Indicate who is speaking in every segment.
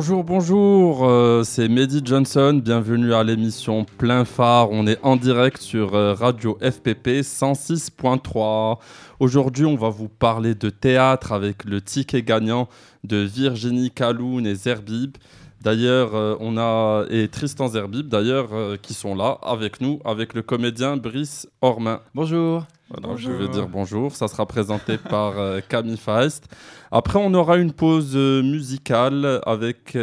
Speaker 1: Bonjour, c'est Mehdi Johnson, bienvenue à l'émission Plein Phare, on est en direct sur Radio FPP 106.3. Aujourd'hui on va vous parler de théâtre avec le ticket gagnant de Virginie Kaloun et Zerbib. D'ailleurs, on a et Tristan Zerbib d'ailleurs qui sont là avec nous, avec le comédien Brice Ormain.
Speaker 2: Bonjour.
Speaker 1: Voilà,
Speaker 2: bonjour.
Speaker 1: Je vais dire bonjour, ça sera présenté par Camille Faest. Après, on aura une pause musicale avec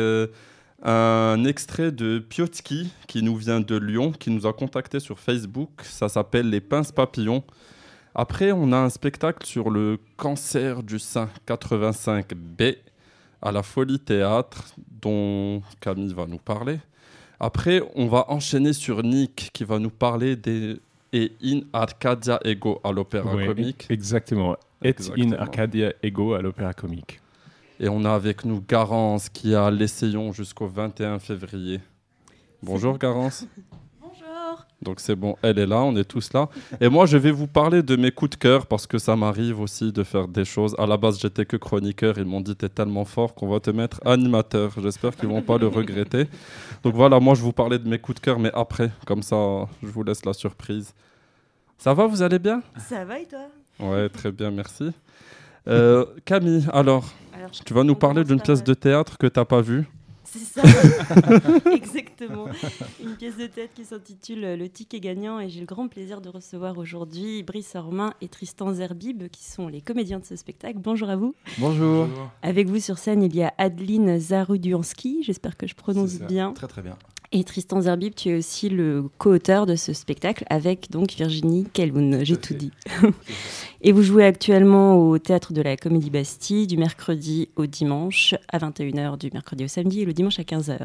Speaker 1: un extrait de Piotsky qui nous vient de Lyon, qui nous a contacté sur Facebook. Ça s'appelle Les Pinces Papillons. Après, on a un spectacle sur le cancer du sein 85B à la Folie Théâtre, dont Camille va nous parler. Après, on va enchaîner sur Nick, qui va nous parler des... Et In Arcadia Ego à l'Opéra Comique.
Speaker 2: Exactement. Et In Arcadia Ego à l'Opéra Comique.
Speaker 1: Et on a avec nous Garance qui a l'Essayon jusqu'au 21 février. Bonjour Garance.
Speaker 3: Bonjour.
Speaker 1: Donc c'est bon, elle est là, on est tous là. Et moi je vais vous parler de mes coups de cœur parce que ça m'arrive aussi de faire des choses. À la base j'étais que chroniqueur, ils m'ont dit t'es tellement fort qu'on va te mettre animateur. J'espère qu'ils vont pas le regretter. Donc voilà, moi je vous parlais de mes coups de cœur mais après, comme ça je vous laisse la surprise. Ça va, vous allez bien ?
Speaker 3: Ça va et toi ?
Speaker 1: Ouais, très bien, merci. Camille, alors tu vas nous parler d'une pièce de théâtre que t'as pas vue ?
Speaker 3: C'est ça, exactement. Une pièce de théâtre qui s'intitule Le Ticket Gagnant et j'ai le grand plaisir de recevoir aujourd'hui Brice Ormain et Tristan Zerbib qui sont les comédiens de ce spectacle. Bonjour à vous.
Speaker 2: Bonjour.
Speaker 3: Avec vous sur scène, il y a Adeline Zarudiansky, j'espère que je prononce bien.
Speaker 2: Très très bien.
Speaker 3: Et Tristan Zerbib, tu es aussi le co-auteur de ce spectacle avec donc Virginie Kaloun, j'ai tout dit. Et vous jouez actuellement au Théâtre de la Comédie Bastille du mercredi au dimanche à 21h, du mercredi au samedi et le dimanche à 15h.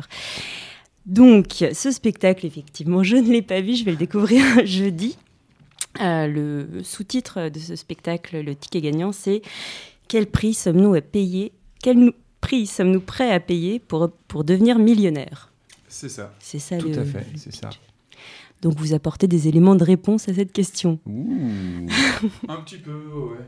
Speaker 3: Donc ce spectacle, effectivement, je ne l'ai pas vu, je vais le découvrir jeudi. Le sous-titre de ce spectacle, le ticket gagnant, c'est « Quel prix sommes-nous à payer ? Quel prix sommes-nous prêts à payer pour devenir millionnaire ?»
Speaker 2: C'est ça.
Speaker 3: C'est ça.
Speaker 2: Tout à fait, c'est ça.
Speaker 3: Donc vous apportez des éléments de réponse à cette question.
Speaker 2: Un petit peu, ouais.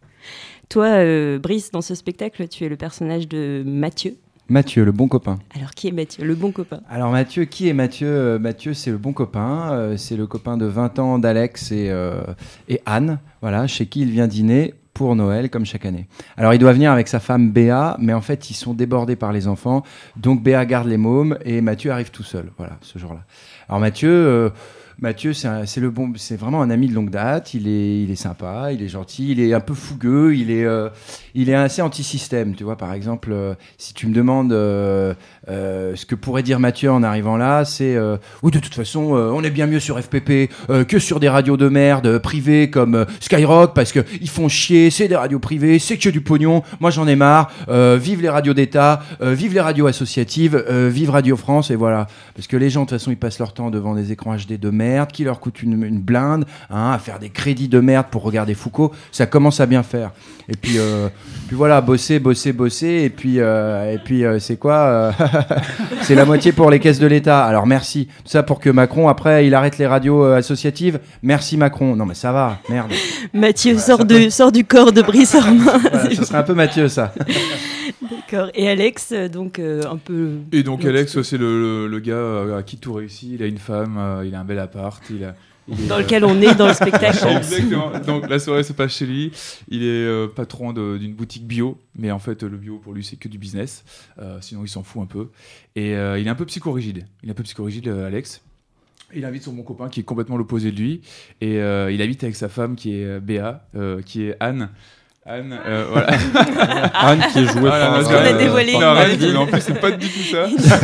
Speaker 3: Toi, Brice, dans ce spectacle, tu es le personnage de Mathieu.
Speaker 4: Mathieu, le bon copain.
Speaker 3: Alors, qui est Mathieu, le bon copain ?
Speaker 4: Alors Mathieu, qui est Mathieu ? Mathieu, c'est le bon copain. C'est le copain de 20 ans d'Alex et Anne, voilà, chez qui il vient dîner pour Noël, comme chaque année. Alors, il doit venir avec sa femme Béa, mais en fait, ils sont débordés par les enfants. Donc, Béa garde les mômes et Mathieu arrive tout seul, voilà, ce jour-là. Alors, Mathieu, c'est vraiment un ami de longue date. Il est sympa, il est gentil, il est un peu fougueux, il est assez anti-système. Tu vois, par exemple, si tu me demandes ce que pourrait dire Mathieu en arrivant là, c'est oui, de toute façon, on est bien mieux sur FPP que sur des radios de merde privées comme Skyrock parce que ils font chier. C'est des radios privées, c'est que du pognon. Moi, j'en ai marre. Vive les radios d'État, vive les radios associatives, vive Radio France et voilà. Parce que les gens, de toute façon, ils passent leur temps devant des écrans HD de merde qui leur coûtent une blinde, à faire des crédits de merde pour regarder Foucault. Ça commence à bien faire. Et puis voilà, bosser. Et puis c'est quoi c'est la moitié pour les caisses de l'État. Alors merci. Tout ça pour que Macron, après, il arrête les radios associatives. Merci Macron. Non mais ça va, merde.
Speaker 3: Mathieu sort du corps de Brice Ormain.
Speaker 4: Voilà, ce serait un peu Mathieu, ça.
Speaker 3: D'accord. Et Alex, donc un peu...
Speaker 2: Et donc Alex, c'est le gars à qui tout réussit. Il a une femme, il a un bel appart,
Speaker 3: dans lequel on est dans le spectacle.
Speaker 2: Exactement. Donc la soirée se passe chez lui. Il est patron d'une boutique bio, mais en fait le bio pour lui c'est que du business. Sinon il s'en fout un peu. Et il est un peu psychorigide. Alex. Il invite son bon copain qui est complètement l'opposé de lui. Et il habite avec sa femme qui est Béa, qui est Anne. Voilà.
Speaker 1: Anne qui est jouée par...
Speaker 3: On a dévoilé.
Speaker 2: Non, en plus, c'est pas du tout ça.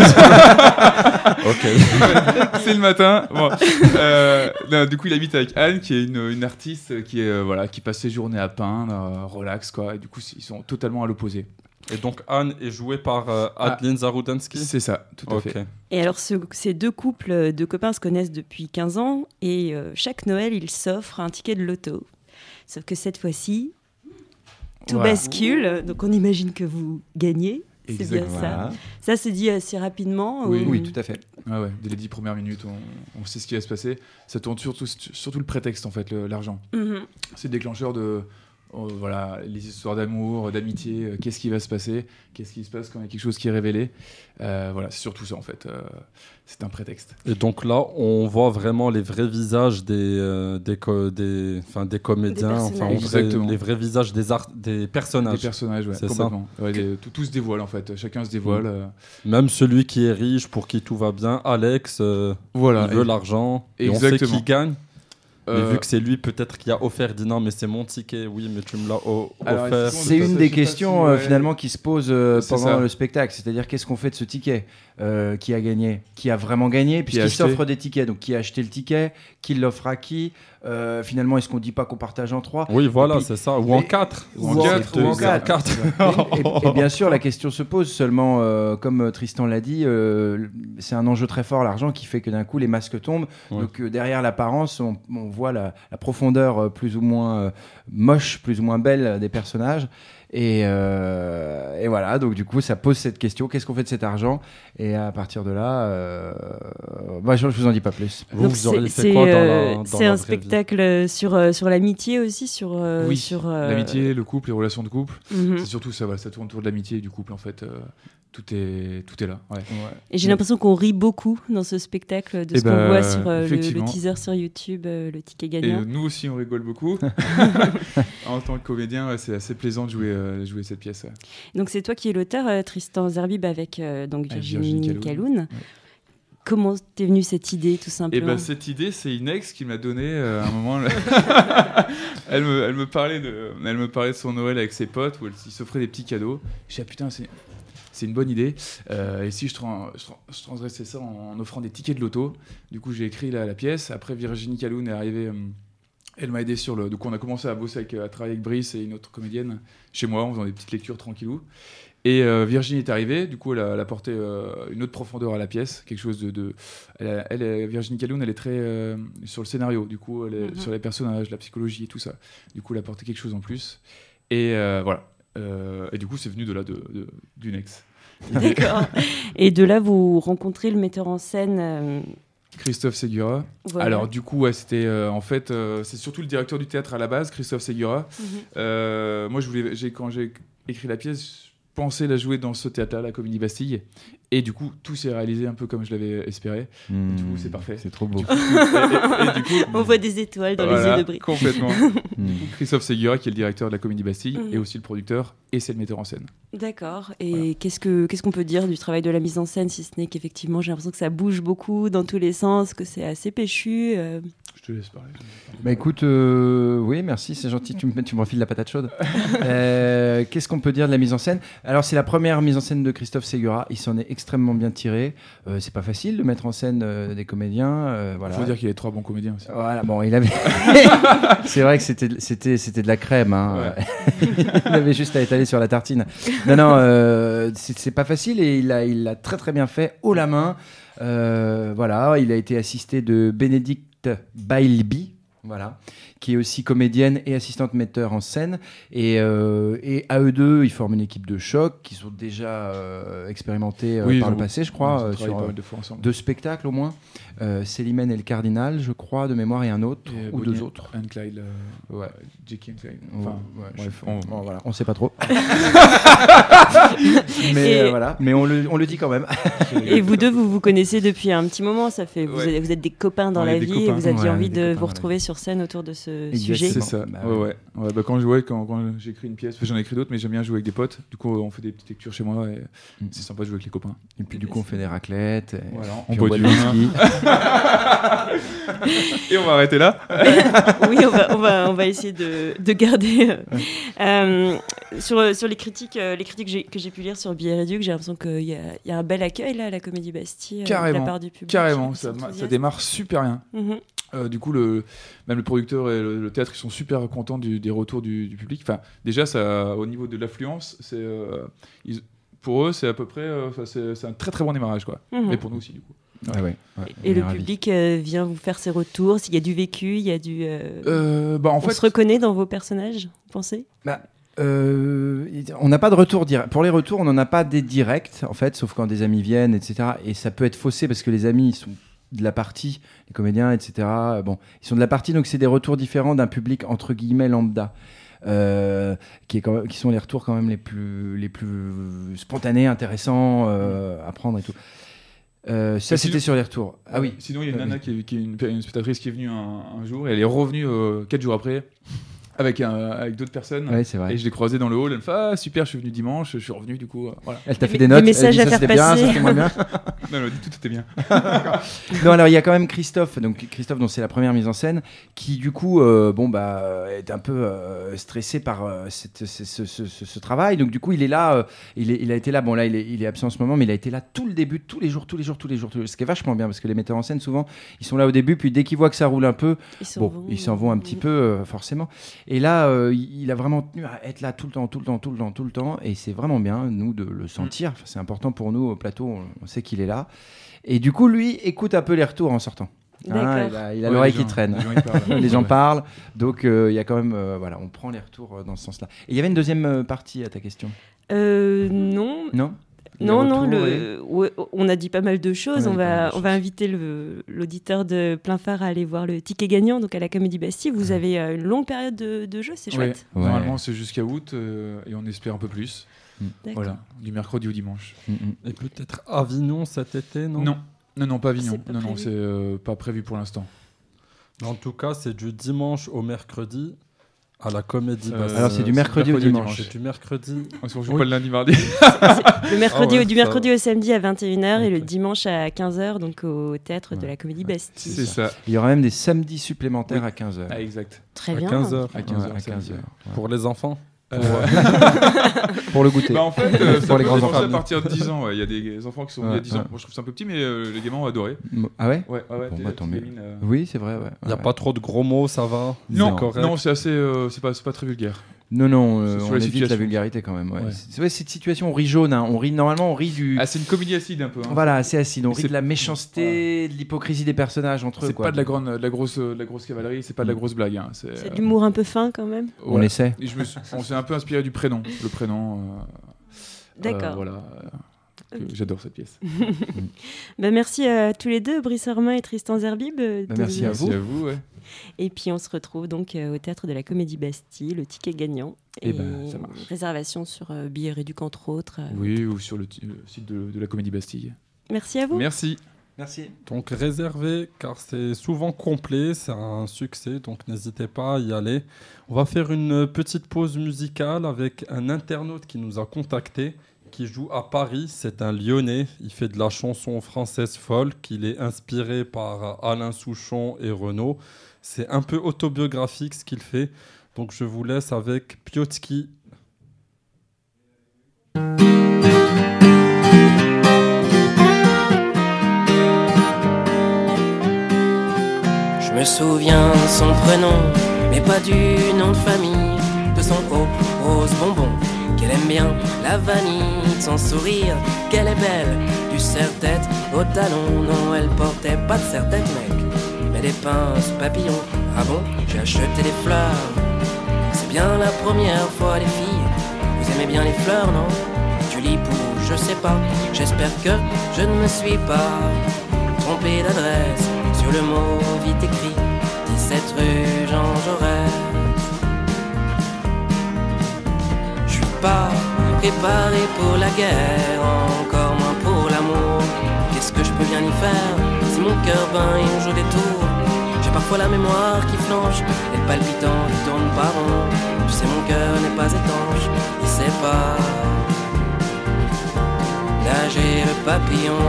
Speaker 1: Ok.
Speaker 2: C'est le matin. Bon. Non, du coup, il habite avec Anne, qui est une artiste qui passe ses journées à peindre, relax, quoi. Et du coup, ils sont totalement à l'opposé.
Speaker 1: Et donc, Anne est jouée par Adeline Zarudansky ?
Speaker 2: C'est ça, tout à fait.
Speaker 3: Et alors, ces deux couples de copains se connaissent depuis 15 ans et chaque Noël, ils s'offrent un ticket de loto. Sauf que cette fois-ci... Tout bascule, donc on imagine que vous gagnez, c'est bien ça.
Speaker 4: Voilà.
Speaker 3: Ça se dit assez rapidement.
Speaker 4: Oui, tout à fait.
Speaker 2: Ouais. Dès les 10 premières minutes, on sait ce qui va se passer. Ça tourne surtout le prétexte, en fait, l'argent.
Speaker 3: Mm-hmm.
Speaker 2: C'est le déclencheur de voilà, les histoires d'amour, d'amitié, qu'est-ce qui va se passer, qu'est-ce qui se passe quand il y a quelque chose qui est révélé. Voilà, c'est surtout ça en fait. C'est un prétexte.
Speaker 1: Et donc là, on voit vraiment les vrais visages des comédiens, enfin,
Speaker 2: Exactement.
Speaker 1: les vrais visages des personnages.
Speaker 2: Des personnages, ouais,
Speaker 1: C'est
Speaker 2: complètement. Ouais, tout se dévoile en fait. Chacun se dévoile.
Speaker 1: Même celui qui est riche, pour qui tout va bien, Alex,
Speaker 2: Voilà.
Speaker 1: il veut l'argent. Et on sait
Speaker 2: Exactement.
Speaker 1: qui gagne. Mais vu que c'est lui peut-être qui a offert, dit non mais c'est mon ticket, oui mais tu me l'as
Speaker 2: Alors,
Speaker 1: offert.
Speaker 4: C'est une des questions finalement qui se pose
Speaker 2: C'est
Speaker 4: pendant
Speaker 2: ça.
Speaker 4: le spectacle, c'est-à-dire qu'est-ce qu'on fait de ce ticket, qui a gagné, qui a vraiment gagné, puisqu'il
Speaker 2: acheté.
Speaker 4: s'offre des tickets, donc qui a acheté le ticket, qui l'offre à qui, finalement est-ce qu'on dit pas qu'on partage en 3?
Speaker 1: Oui voilà,
Speaker 4: Et puis-
Speaker 1: c'est ça, ou en 4.
Speaker 2: Ou en quatre,
Speaker 4: ou en quatre. Et bien sûr, la question se pose seulement, comme Tristan l'a dit, c'est un enjeu très fort, l'argent, qui fait que d'un coup, les masques tombent.
Speaker 1: Ouais.
Speaker 4: Donc, derrière l'apparence, on voit la profondeur plus ou moins moche, plus ou moins belle des personnages. Et voilà, donc du coup, ça pose cette question, qu'est-ce qu'on fait de cet argent? Et à partir de là, je vous en dis pas plus.
Speaker 3: Donc
Speaker 1: Vous auriez fait quoi dans
Speaker 3: c'est
Speaker 1: la
Speaker 3: un
Speaker 1: vraie vie
Speaker 3: spectacle sur l'amitié aussi,
Speaker 2: Oui,
Speaker 3: sur
Speaker 2: l'amitié, le couple, les relations de couple.
Speaker 3: Mhm.
Speaker 2: C'est surtout ça, voilà, ça tourne autour de l'amitié et du couple en fait. Tout est là. Ouais.
Speaker 3: Et j'ai l'impression qu'on rit beaucoup dans ce spectacle de
Speaker 2: Eh
Speaker 3: ce qu'on
Speaker 2: ben,
Speaker 3: voit sur le
Speaker 2: effectivement.
Speaker 3: teaser sur YouTube, le ticket
Speaker 2: Et
Speaker 3: gagnant.
Speaker 2: nous aussi, on rigole beaucoup. En tant que comédien, ouais, c'est assez plaisant de jouer cette pièce. Ouais.
Speaker 3: Donc c'est toi qui es l'auteur, Tristan Zerbib, avec donc
Speaker 2: Avec
Speaker 3: Virginie
Speaker 2: Virginie
Speaker 3: Caloun.
Speaker 2: Ouais.
Speaker 3: Comment t'es venue cette idée, tout
Speaker 2: Et
Speaker 3: simplement?
Speaker 2: ben cette idée, c'est une ex qui m'a donné à un moment. Elle me parlait de son Noël avec ses potes où il s'offrait des petits cadeaux. Je disais, ah, putain, c'est une bonne idée. Et si je transgressais ça en offrant des tickets de loto. Du coup, j'ai écrit la pièce. Après, Virginie Caloun est arrivée. Elle m'a aidé sur le. Donc, on a commencé à travailler avec Brice et une autre comédienne chez moi en faisant des petites lectures tranquillou. Et Virginie est arrivée, du coup elle a apporté une autre profondeur à la pièce, quelque chose Virginie Caloun, elle est très sur le scénario, du coup elle est sur les personnages, la psychologie et tout ça. Du coup elle a apporté quelque chose en plus. Et voilà. Et du coup c'est venu de là d'une ex.
Speaker 3: D'accord. Et de là, vous rencontrez le metteur en scène.
Speaker 2: Christophe Segura.
Speaker 3: Voilà.
Speaker 2: Alors du coup ouais, c'était en fait c'est surtout le directeur du théâtre à la base, Christophe Segura. Moi quand j'ai écrit la pièce, pensé la jouer dans ce théâtre-là, la Comédie Bastille, et du coup tout s'est réalisé un peu comme je l'avais espéré. Du coup c'est parfait.
Speaker 4: C'est trop beau.
Speaker 2: Et du coup,
Speaker 3: On voit des étoiles dans les yeux de Brice.
Speaker 2: complètement. Christophe Segura qui est le directeur de la Comédie Bastille et aussi le producteur et c'est le metteur en scène.
Speaker 3: D'accord. Et qu'est-ce qu'on peut dire du travail de la mise en scène, si ce n'est qu'effectivement j'ai l'impression que ça bouge beaucoup dans tous les sens, que c'est assez péchu.
Speaker 2: Je te laisse parler.
Speaker 4: Bah écoute, oui, merci, c'est gentil, tu me refiles la patate chaude. Qu'est-ce qu'on peut dire de la mise en scène? Alors, c'est la première mise en scène de Christophe Segura, il s'en est extrêmement bien tiré. C'est pas facile de mettre en scène des comédiens. Voilà.
Speaker 2: Il faut dire qu'il y a 3 bons comédiens aussi.
Speaker 4: Voilà, bon, il avait. C'est vrai que c'était de la crème, hein.
Speaker 2: Ouais.
Speaker 4: Il avait juste à étaler sur la tartine. Non, c'est pas facile et il l'a très très bien fait haut la main. Voilà, il a été assisté de Bénédicte Bailby, voilà, qui est aussi comédienne et assistante metteur en scène. Et à eux deux, ils forment une équipe de choc qui sont déjà expérimentés par le passé, je crois,
Speaker 2: ils ont travaillé
Speaker 4: sur
Speaker 2: pas mal de fois ensemble.
Speaker 4: 2 spectacles au moins. Célimène et le Cardinal, je crois, de mémoire, et un autre,
Speaker 2: Et
Speaker 4: ou
Speaker 2: Bonnie
Speaker 4: 2 autres.
Speaker 2: and Clyde,
Speaker 4: Ouais.
Speaker 2: Jackie and Clyde.
Speaker 4: Ouais,
Speaker 2: Enfin, bref,
Speaker 4: voilà, on sait pas trop. Mais
Speaker 3: Et-
Speaker 4: voilà, mais on le dit quand même.
Speaker 3: Et vous deux, vous vous connaissez depuis un petit moment. Ça fait,
Speaker 2: Ouais.
Speaker 3: vous êtes des copains dans
Speaker 2: On
Speaker 3: la
Speaker 2: est des
Speaker 3: vie et
Speaker 2: copains.
Speaker 3: vous aviez
Speaker 4: Ouais,
Speaker 3: envie
Speaker 4: des
Speaker 3: de
Speaker 4: copains
Speaker 3: vous
Speaker 4: dans la
Speaker 3: retrouver sur scène autour de ce
Speaker 4: Exactement.
Speaker 3: sujet.
Speaker 2: c'est ça.
Speaker 4: Bah,
Speaker 2: Ouais. Bah, quand j'écris une pièce, enfin, j'en ai écrit d'autres, mais j'aime bien jouer avec des potes. Du coup, on fait des petites lectures chez moi et c'est sympa de jouer avec les copains.
Speaker 4: Et puis du coup, on fait des raclettes. Et
Speaker 2: Voilà,
Speaker 4: puis
Speaker 2: on boit du
Speaker 4: du
Speaker 2: vin.
Speaker 4: whisky.
Speaker 2: Et on va arrêter là.
Speaker 3: Oui, on va essayer de garder. Sur les critiques que j'ai pu lire sur Billet Réduc, j'ai l'impression qu'il y a un bel accueil là à la Comédie Bastille de la
Speaker 2: Carrément.
Speaker 3: part du public.
Speaker 2: Carrément,
Speaker 3: Ils sont
Speaker 2: ça
Speaker 3: enthousiastes.
Speaker 2: démarre super bien.
Speaker 3: Mhm.
Speaker 2: Du coup, même le producteur et le théâtre, ils sont super contents des retours du public. Enfin, déjà, ça, au niveau de l'affluence, pour eux, c'est à peu près, c'est un très très bon démarrage, quoi.
Speaker 3: Mhm.
Speaker 2: Et pour nous aussi, du coup.
Speaker 4: Ouais.
Speaker 3: Et
Speaker 4: On est
Speaker 3: le
Speaker 4: ravis.
Speaker 3: public vient vous faire ses retours. S'il y a du vécu, il y a du.
Speaker 2: En
Speaker 3: on
Speaker 2: fait,
Speaker 3: se reconnaît dans vos personnages, vous pensez?
Speaker 4: On n'a pas de retour direct. Pour les retours, on n'en a pas des directs, en fait, sauf quand des amis viennent, etc. Et ça peut être faussé parce que les amis, ils sont de la partie, les comédiens, etc. Bon, ils sont de la partie, donc c'est des retours différents d'un public entre guillemets lambda. qui sont les retours quand même les plus spontanés, intéressants à prendre et tout. Ça, c'était sur les retours. Ah oui.
Speaker 2: Sinon, il y a une nana qui est une spectatrice qui est venue un jour et elle est revenue 4 jours après avec d'autres personnes.
Speaker 4: Ouais, c'est vrai.
Speaker 2: Et je l'ai croisée dans le hall. Elle me fait ah super, je suis venu dimanche, je suis revenu du coup. Voilà.
Speaker 4: Elle t'a fait des notes.
Speaker 3: Des messages
Speaker 4: elle dit,
Speaker 3: à
Speaker 4: ça,
Speaker 3: faire
Speaker 4: c'était bien,
Speaker 3: passer.
Speaker 4: ça c'était moins bien.
Speaker 2: Non, elle m'a dit tout était bien.
Speaker 4: Non, alors il y a quand même Christophe, dont c'est la première mise en scène, qui du coup, est un peu stressé par ce travail. Donc du coup, il est là, il a été là. Bon là, il est absent en ce moment, mais il a été là tout le début, tous les jours. Ce qui est vachement bien, parce que les metteurs en scène souvent, ils sont là au début, puis dès qu'ils voient que ça roule un peu, ils s'en vont un petit peu forcément. Et là, il a vraiment tenu à être là tout le temps, et c'est vraiment bien nous de le sentir. Enfin, c'est important pour nous au plateau, on sait qu'il est là. Et du coup, lui, écoute un peu les retours en sortant.
Speaker 3: D'accord.
Speaker 4: Il a l'oreille qui traîne. Les gens
Speaker 2: Ouais.
Speaker 4: parlent. Donc, il y a quand même... on prend les retours dans ce sens-là. Et il y avait une deuxième partie à ta question.
Speaker 3: Non.
Speaker 4: Non
Speaker 3: Non,
Speaker 4: Les retours,
Speaker 3: ouais, on a dit pas mal de choses.
Speaker 4: On a dit pas mal de
Speaker 3: On va inviter l'auditeur de Plein Phare à aller voir le ticket gagnant, donc à la Comédie Bastille. Vous avez une longue période de jeu, c'est chouette.
Speaker 4: Ouais.
Speaker 2: Normalement, c'est jusqu'à août et on espère un peu plus.
Speaker 3: D'accord.
Speaker 2: Voilà, du mercredi au dimanche.
Speaker 1: Et peut-être Avignon cet été, non?
Speaker 2: Non, pas Avignon.
Speaker 3: C'est pas
Speaker 2: Non,
Speaker 3: prévu.
Speaker 2: c'est pas prévu pour l'instant.
Speaker 1: En tout cas, c'est du dimanche au mercredi à la Comédie Bastille.
Speaker 4: Alors, c'est du mercredi au dimanche.
Speaker 1: C'est du mercredi.
Speaker 2: Parce qu'on joue
Speaker 1: Oui.
Speaker 2: pas le lundi, mardi.
Speaker 3: Le mercredi,
Speaker 1: Ah ouais,
Speaker 3: du
Speaker 1: ça
Speaker 3: mercredi au samedi à 21h et le
Speaker 1: Ok.
Speaker 3: dimanche à 15h, donc au théâtre de
Speaker 4: Ouais.
Speaker 3: la Comédie Bastille.
Speaker 2: C'est ça.
Speaker 4: Il y aura même des samedis supplémentaires
Speaker 2: Oui.
Speaker 4: à 15h.
Speaker 2: Ah, exact.
Speaker 3: Très
Speaker 1: À
Speaker 3: bien.
Speaker 1: 15h.
Speaker 2: À 15h.
Speaker 4: à 15h.
Speaker 1: Pour les enfants.
Speaker 4: Pour le goûter.
Speaker 2: Bah, en fait, ça
Speaker 4: Pour les
Speaker 2: peut
Speaker 4: grands
Speaker 2: commencer
Speaker 4: enfants.
Speaker 2: à partir de 10 ans. Ouais. Il y a des enfants qui sont venus à 10 ans.
Speaker 4: Ouais.
Speaker 2: Moi, je trouve ça un peu petit, mais les gamins ont adoré.
Speaker 4: Ah ouais
Speaker 2: Ouais.
Speaker 4: Bon,
Speaker 2: t'es-
Speaker 4: bah, tant
Speaker 2: t'es
Speaker 4: mieux.
Speaker 2: gamine,
Speaker 4: Oui, c'est vrai. Ouais.
Speaker 1: Il n'y a
Speaker 4: Ouais.
Speaker 1: pas trop de gros mots, ça va?
Speaker 2: Non,
Speaker 1: C'est correct.
Speaker 2: non, c'est assez, c'est pas très vulgaire.
Speaker 4: Non,
Speaker 2: C'est sur
Speaker 4: on
Speaker 2: la
Speaker 4: évite
Speaker 2: situation.
Speaker 4: la vulgarité quand même. Ouais.
Speaker 2: Ouais.
Speaker 4: C'est cette situation, on rit jaune. Hein. Normalement, on rit du.
Speaker 2: Ah, c'est une comédie acide un peu. Hein.
Speaker 4: Voilà, assez acide. On
Speaker 2: Mais
Speaker 4: rit
Speaker 2: c'est-
Speaker 4: de la méchanceté, de l'hypocrisie des personnages entre eux.
Speaker 2: C'est
Speaker 4: quoi.
Speaker 2: pas de la grosse cavalerie, c'est pas de la grosse blague. Hein.
Speaker 3: C'est de l'humour un peu fin quand même.
Speaker 4: On essaie.
Speaker 2: Et on s'est un peu inspiré du prénom. Le prénom.
Speaker 3: D'accord.
Speaker 2: Voilà. J'adore cette pièce.
Speaker 3: Merci à tous les deux, Brice Ormain et Tristan Zerbib.
Speaker 4: Merci à vous.
Speaker 2: Merci à vous. Ouais.
Speaker 3: Et puis on se retrouve donc au théâtre de la Comédie Bastille, le ticket gagnant.
Speaker 2: Eh ben, ça marche.
Speaker 3: Réservation sur Billets Réduc entre autres.
Speaker 2: Oui, ou sur le site de la Comédie Bastille.
Speaker 3: Merci à vous.
Speaker 2: Merci.
Speaker 4: Merci.
Speaker 1: Donc réservez, car c'est souvent complet, c'est un succès, donc n'hésitez pas à y aller. On va faire une petite pause musicale avec un internaute qui nous a contacté, qui joue à Paris. C'est un Lyonnais, il fait de la chanson française folk, il est inspiré par Alain Souchon et Renaud. C'est un peu autobiographique ce qu'il fait, donc je vous laisse avec Piotrki.
Speaker 5: Je me souviens de son prénom, mais pas du nom de famille, de son haut rose bonbon, qu'elle aime bien la vanille, de son sourire, qu'elle est belle, du serre-tête au talon. Non, elle portait pas de serre-tête, mec, mais des pinces papillons. Ah bon, j'ai acheté des fleurs, c'est bien la première fois, les filles. Vous aimez bien les fleurs, non? Tulipe ou je sais pas, j'espère que je ne me suis pas trompé d'adresse sur le mot vite écrit, 17 rue Jean Jaurès. Je suis pas préparé pour la guerre, encore moins pour l'amour. Qu'est-ce que je peux bien y faire si mon cœur bat et on joue des tours? J'ai parfois la mémoire qui flanche, les palpitants qui tournent par rond. Tu sais, mon cœur n'est pas étanche, il sait pas nager le papillon.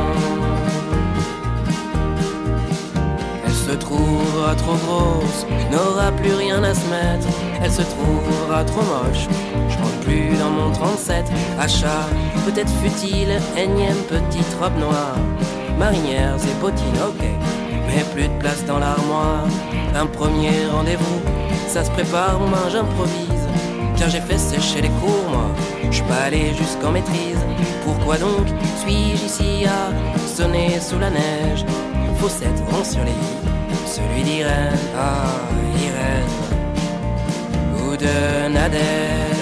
Speaker 5: Elle se trouvera trop grosse, n'aura plus rien à se mettre. Elle se trouvera trop moche, je rentre plus dans mon 37. Achat, peut-être futile, énième petite robe noire. Marinières et bottines, ok, mais plus de place dans l'armoire. Un premier rendez-vous, ça se prépare, mon main j'improvise. Car j'ai fait sécher les cours, moi, je suis pas allé jusqu'en maîtrise. Pourquoi donc suis-je ici à sonner sous la neige? Faussette rond sur les lits, celui d'Irène, ah Irène, ou de Nadège.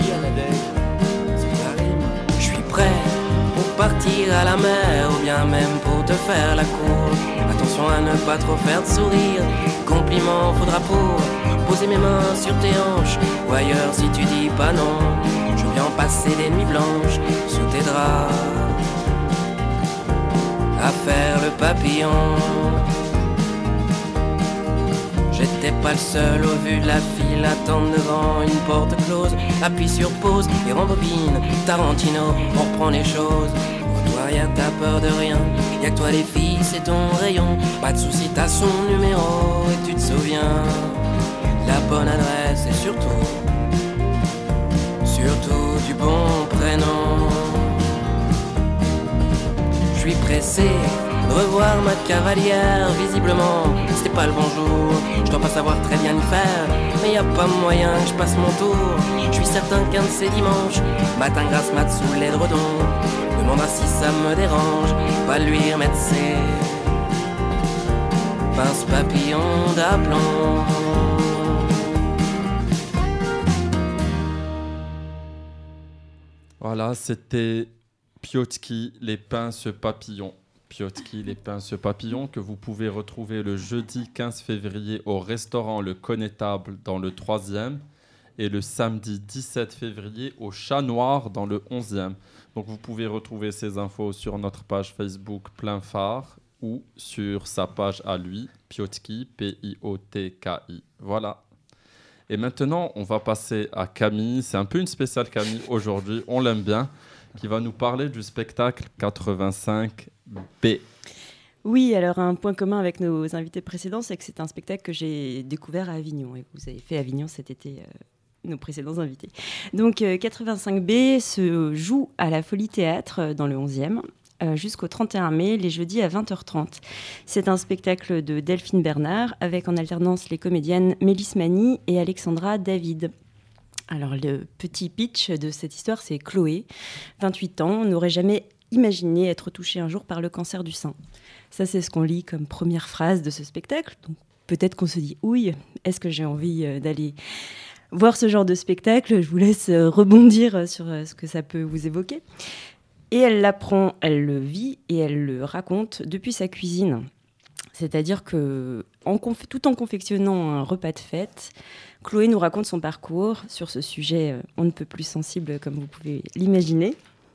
Speaker 5: Je suis prêt pour partir à la mer, ou bien même pour te faire la cour. Attention à ne pas trop faire de sourire, compliment faudra pour poser mes mains sur tes hanches, ou ailleurs si tu dis pas non. Je viens passer des nuits blanches sous tes draps, à faire le papillon. J'étais pas le seul au vu de la file, attendre devant une porte close. Appuie sur pause et rembobine, Tarantino, on reprend les choses. Pour toi y'a ta peur de rien, y'a que toi les filles c'est ton rayon. Pas de soucis t'as son numéro et tu te souviens la bonne adresse et surtout du bon prénom. Je suis pressé de revoir ma cavalière, visiblement c'était pas le bon jour. Je dois pas savoir très bien y faire, mais y a pas moyen que je passe mon tour. Je suis certain qu'un de ces dimanches, matin grasse mat sous l'édredon, demandera si ça me dérange, va lui remettre ses pince papillons d'aplomb.
Speaker 1: Voilà, c'était Piotki, les pinces papillons. Piotki, les pinces papillons, que vous pouvez retrouver le jeudi 15 février au restaurant Le Connétable dans le 3e et le samedi 17 février au Chat Noir dans le 11e. Donc vous pouvez retrouver ces infos sur notre page Facebook Plein Phare ou sur sa page à lui, Piotki, Piotki. Voilà. Et maintenant, on va passer à Camille. C'est un peu une spéciale Camille aujourd'hui, on l'aime bien, qui va nous parler du spectacle 85B.
Speaker 3: Oui, alors un point commun avec nos invités précédents, c'est que c'est un spectacle que j'ai découvert à Avignon. Et vous avez fait Avignon cet été, nos précédents invités. Donc 85B se joue à la Folie Théâtre dans le 11e. Jusqu'au 31 mai, les jeudis à 20h30. C'est un spectacle de Delphine Bernard avec en alternance les comédiennes Mélisse Mani et Alexandra David. Alors le petit pitch de cette histoire, c'est Chloé, 28 ans, n'aurait jamais imaginé être touchée un jour par le cancer du sein. Ça, c'est ce qu'on lit comme première phrase de ce spectacle. Donc peut-être qu'on se dit « Ouille, est-ce que j'ai envie d'aller voir ce genre de spectacle ?» Je vous laisse rebondir sur ce que ça peut vous évoquer. Et elle l'apprend, elle le vit et elle le raconte depuis sa cuisine. C'est-à-dire que, tout en confectionnant un repas de fête, Chloé nous raconte son parcours sur ce sujet on ne peut plus sensible, comme vous pouvez l'imaginer.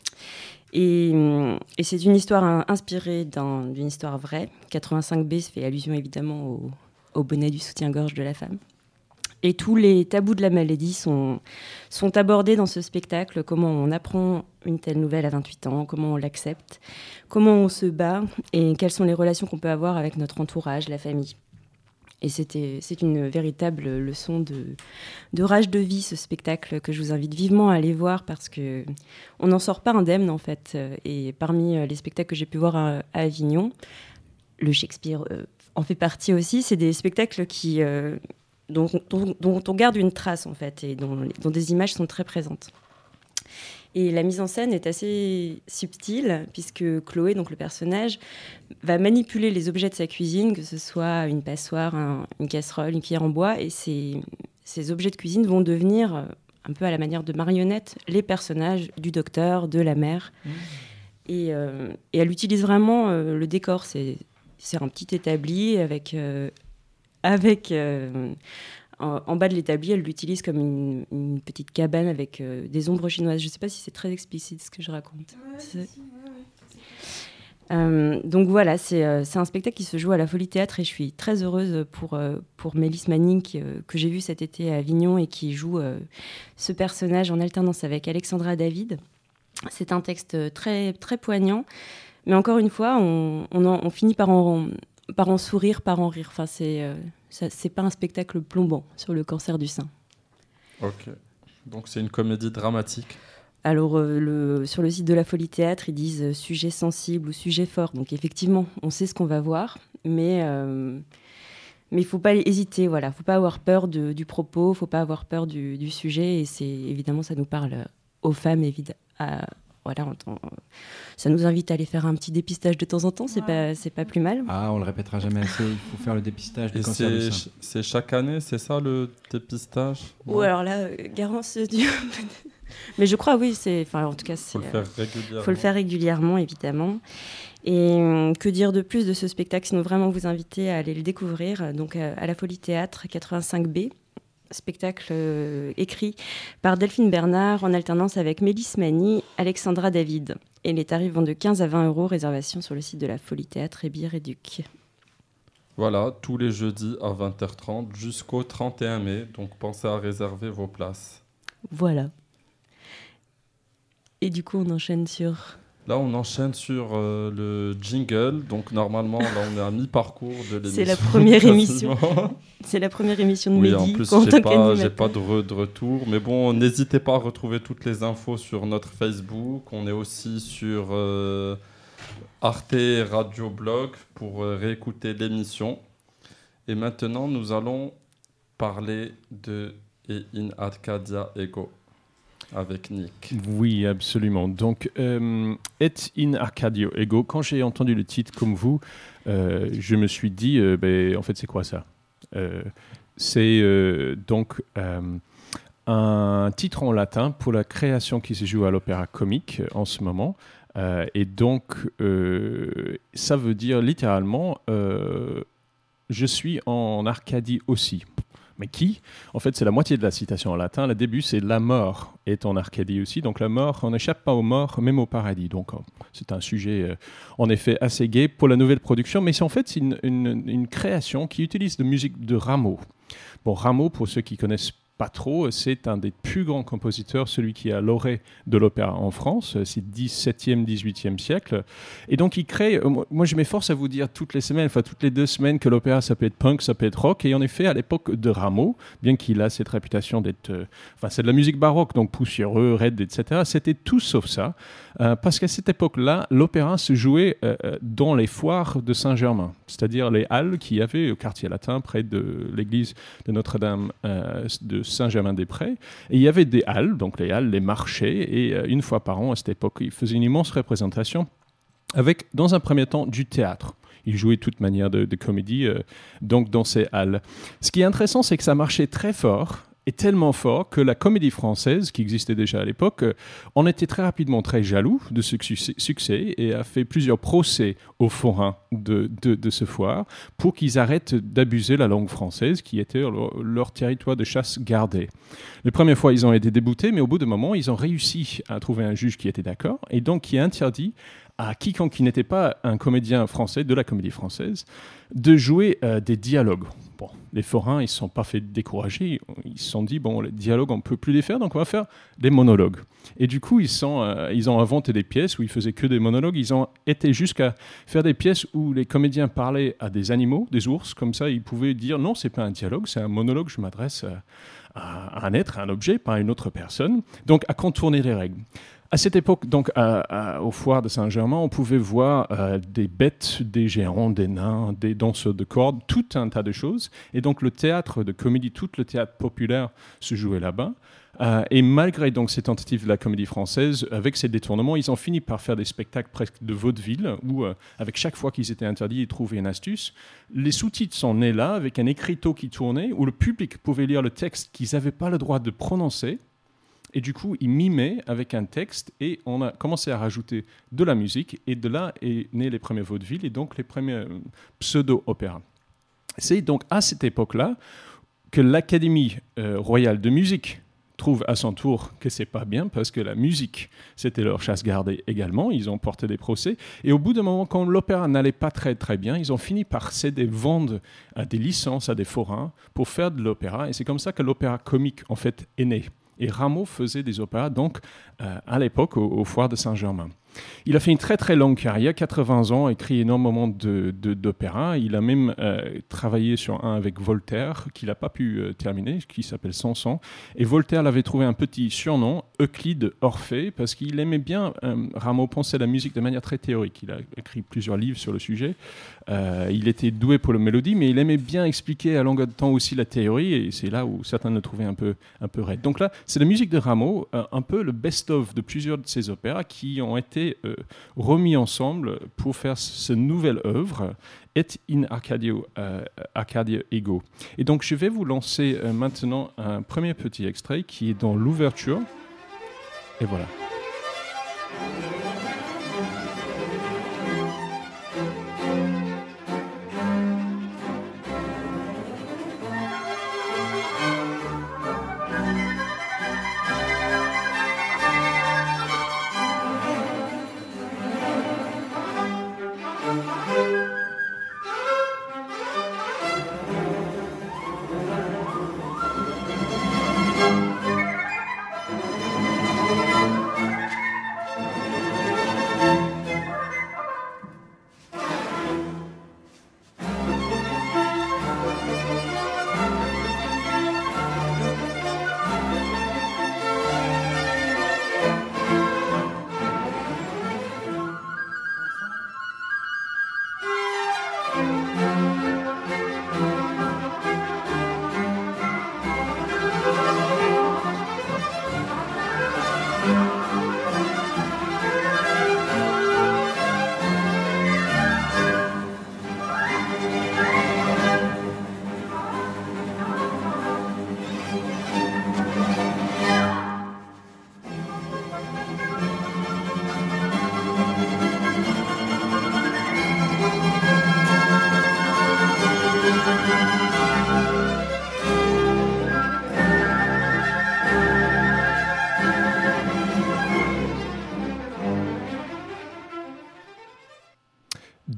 Speaker 3: Et c'est une histoire inspirée d'une histoire vraie. 85B se fait allusion évidemment au bonnet du soutien-gorge de la femme. Et tous les tabous de la maladie sont abordés dans ce spectacle. Comment on apprend une telle nouvelle à 28 ans, comment on l'accepte, comment on se bat et quelles sont les relations qu'on peut avoir avec notre entourage, la famille. Et c'est une véritable leçon de rage de vie, ce spectacle, que je vous invite vivement à aller voir parce qu'on n'en sort pas indemne, en fait. Et parmi les spectacles que j'ai pu voir à Avignon, le Shakespeare en fait partie aussi. C'est des spectacles dont on garde une trace, en fait, et dont des images sont très présentes. Et la mise en scène est assez subtile, puisque Chloé, donc le personnage, va manipuler les objets de sa cuisine, que ce soit une passoire, une casserole, une cuillère en bois, et ces objets de cuisine vont devenir, un peu à la manière de marionnettes, les personnages du docteur, de la mère. Et elle utilise vraiment le décor. C'est un petit établi avec en bas de l'établi, elle l'utilise comme une petite cabane avec des ombres chinoises. Je ne sais pas si c'est très explicite ce que je raconte. Donc voilà, c'est un spectacle qui se joue à la Folie Théâtre et je suis très heureuse pour Mélisse Manning que j'ai vue cet été à Avignon et qui joue ce personnage en alternance avec Alexandra David. C'est un texte très, très poignant, mais encore une fois, on finit par en sourire, par en rire. Enfin, c'est pas un spectacle plombant sur le cancer du sein.
Speaker 1: Ok. Donc c'est une comédie dramatique.
Speaker 3: Alors, sur le site de la Folie Théâtre, ils disent sujet sensible ou sujet fort. Donc effectivement, on sait ce qu'on va voir, mais il ne faut pas hésiter. Voilà, faut pas avoir peur du propos, faut pas avoir peur du sujet. Et évidemment, ça nous parle aux femmes, voilà, ça nous invite à aller faire un petit dépistage de temps en temps, c'est pas plus mal.
Speaker 4: Ah, on le répétera jamais assez, il faut faire le dépistage du cancer du sein.
Speaker 1: C'est chaque année, c'est ça le dépistage?
Speaker 3: Ou alors là, Garance du... Mais je crois, oui, en tout cas,
Speaker 1: faut le faire régulièrement.
Speaker 3: Faut le faire régulièrement, évidemment. Et que dire de plus de ce spectacle, sinon vraiment vous inviter à aller le découvrir, donc à la Folie Théâtre 85B. spectacle écrit par Delphine Bernard en alternance avec Mélisse Mani, Alexandra David. Et les tarifs vont de 15 à 20 €, réservation sur le site de la Folie Théâtre et Bière Éduc.
Speaker 1: Voilà, tous les jeudis à 20h30 jusqu'au 31 mai. Donc pensez à réserver vos places.
Speaker 3: Voilà. Et du coup, on enchaîne sur...
Speaker 1: Là, on enchaîne sur le jingle. Donc normalement, là, on est à mi-parcours de l'émission.
Speaker 3: C'est la première émission. C'est la première émission de
Speaker 1: Oui,
Speaker 3: Mehdi.
Speaker 1: en plus,
Speaker 3: en tant
Speaker 1: j'ai
Speaker 3: qu'animateur.
Speaker 1: pas de retour. Mais bon, n'hésitez pas à retrouver toutes les infos sur notre Facebook. On est aussi sur Arte Radio Blog pour réécouter l'émission. Et maintenant, nous allons parler de Et in Arcadia Ego avec Nick.
Speaker 6: Oui, absolument. Donc, Et in Arcadia Ego, quand j'ai entendu le titre comme vous, je me suis dit, en fait, c'est quoi ça? C'est donc un titre en latin pour la création qui se joue à l'Opéra Comique en ce moment. Et donc, ça veut dire littéralement, je suis en Arcadie aussi. Mais qui? En fait, c'est la moitié de la citation en latin. Le début, c'est la mort est en Arcadie aussi. Donc la mort, on n'échappe pas aux morts, même au paradis. Donc c'est un sujet, en effet, assez gai pour la nouvelle production. Mais en fait, c'est une création qui utilise de musique de Rameau. Bon, Rameau, pour ceux qui connaissent pas trop, c'est un des plus grands compositeurs, celui qui a lauréat de l'opéra en France, c'est 17e, 18e siècle. Et donc il crée, moi je m'efforce à vous dire toutes les semaines, enfin toutes les 2 semaines que l'opéra ça peut être punk, ça peut être rock, et en effet à l'époque de Rameau, bien qu'il a cette réputation d'être, c'est de la musique baroque, donc poussiéreux, raide, etc., c'était tout sauf ça, parce qu'à cette époque-là, l'opéra se jouait dans les foires de Saint-Germain, c'est-à-dire les halles qu'il y avait au quartier latin, près de l'église de Notre-Dame de Saint-Germain-des-Prés. Et il y avait des halles, donc les halles, les marchés, et une fois par an, à cette époque, ils faisaient une immense représentation avec, dans un premier temps, du théâtre. Ils jouaient toute manière de comédie donc dans ces halles. Ce qui est intéressant, c'est que ça marchait très fort, et tellement fort que la Comédie Française, qui existait déjà à l'époque, en était très rapidement très jaloux de ce succès et a fait plusieurs procès aux forains de ce foire pour qu'ils arrêtent d'abuser la langue française qui était leur territoire de chasse gardé. Les premières fois, ils ont été déboutés, mais au bout d'un moment, ils ont réussi à trouver un juge qui était d'accord et donc qui interdit à quiconque qui n'était pas un comédien français de la Comédie Française de jouer des dialogues. Bon, les forains, ils ne se sont pas fait décourager. Ils se sont dit, bon, les dialogues, on ne peut plus les faire, donc on va faire des monologues. Et du coup, ils ont inventé des pièces où ils faisaient que des monologues. Ils ont été jusqu'à faire des pièces où les comédiens parlaient à des animaux, des ours. Comme ça, ils pouvaient dire, non, ce n'est pas un dialogue, c'est un monologue, je m'adresse à un être, à un objet, pas à une autre personne. Donc, à contourner les règles. À cette époque, donc, au foire de Saint-Germain, on pouvait voir des bêtes, des géants, des nains, des danseurs de cordes, tout un tas de choses. Et donc, le théâtre de comédie, tout le théâtre populaire se jouait là-bas. Et malgré donc ces tentatives de la Comédie Française, avec ces détournements, ils ont fini par faire des spectacles presque de vaudeville, où, avec chaque fois qu'ils étaient interdits, ils trouvaient une astuce. Les sous-titres sont nés là, avec un écriteau qui tournait, où le public pouvait lire le texte qu'ils n'avaient pas le droit de prononcer. Et du coup, ils mimaient avec un texte et on a commencé à rajouter de la musique. Et de là est né les premiers vaudevilles et donc les premiers pseudo-opéras. C'est donc à cette époque-là que l'Académie royale de musique trouve à son tour que c'est pas bien parce que la musique, c'était leur chasse gardée également. Ils ont porté des procès. Et au bout d'un moment, quand l'opéra n'allait pas très très bien, ils ont fini par céder, vendre des licences à des forains pour faire de l'opéra. Et c'est comme ça que l'opéra comique, en fait, est né. Et Rameau faisait des opéras, donc, à l'époque, au foire de Saint-Germain. Il a fait une très très longue carrière, 80 ans, écrit énormément d'opéras. Il a même travaillé sur un avec Voltaire, qu'il n'a pas pu terminer, qui s'appelle Samson. Et Voltaire l'avait trouvé un petit surnom, Euclide Orphée, parce qu'il aimait bien, Rameau pensait la musique de manière très théorique. Il a écrit plusieurs livres sur le sujet. Il était doué pour la mélodie, mais il aimait bien expliquer à longueur de temps aussi la théorie, et c'est là où certains le trouvaient un peu raide. Donc là, c'est la musique de Rameau, un peu le best-of de plusieurs de ses opéras qui ont été remis ensemble pour faire cette nouvelle œuvre, Et in Arcadia Ego. Et donc, je vais vous lancer maintenant un premier petit extrait qui est dans l'ouverture. Et voilà.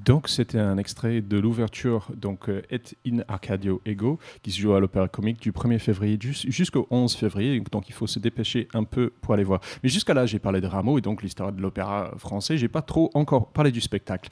Speaker 6: Donc c'était un extrait de l'ouverture, donc Et in Arcadio Ego, qui se joue à l'Opéra Comique du 1er février jusqu'au 11 février, donc il faut se dépêcher un peu pour aller voir. Mais jusqu'à là, j'ai parlé de Rameau et donc l'histoire de l'opéra français, j'ai pas trop encore parlé du spectacle.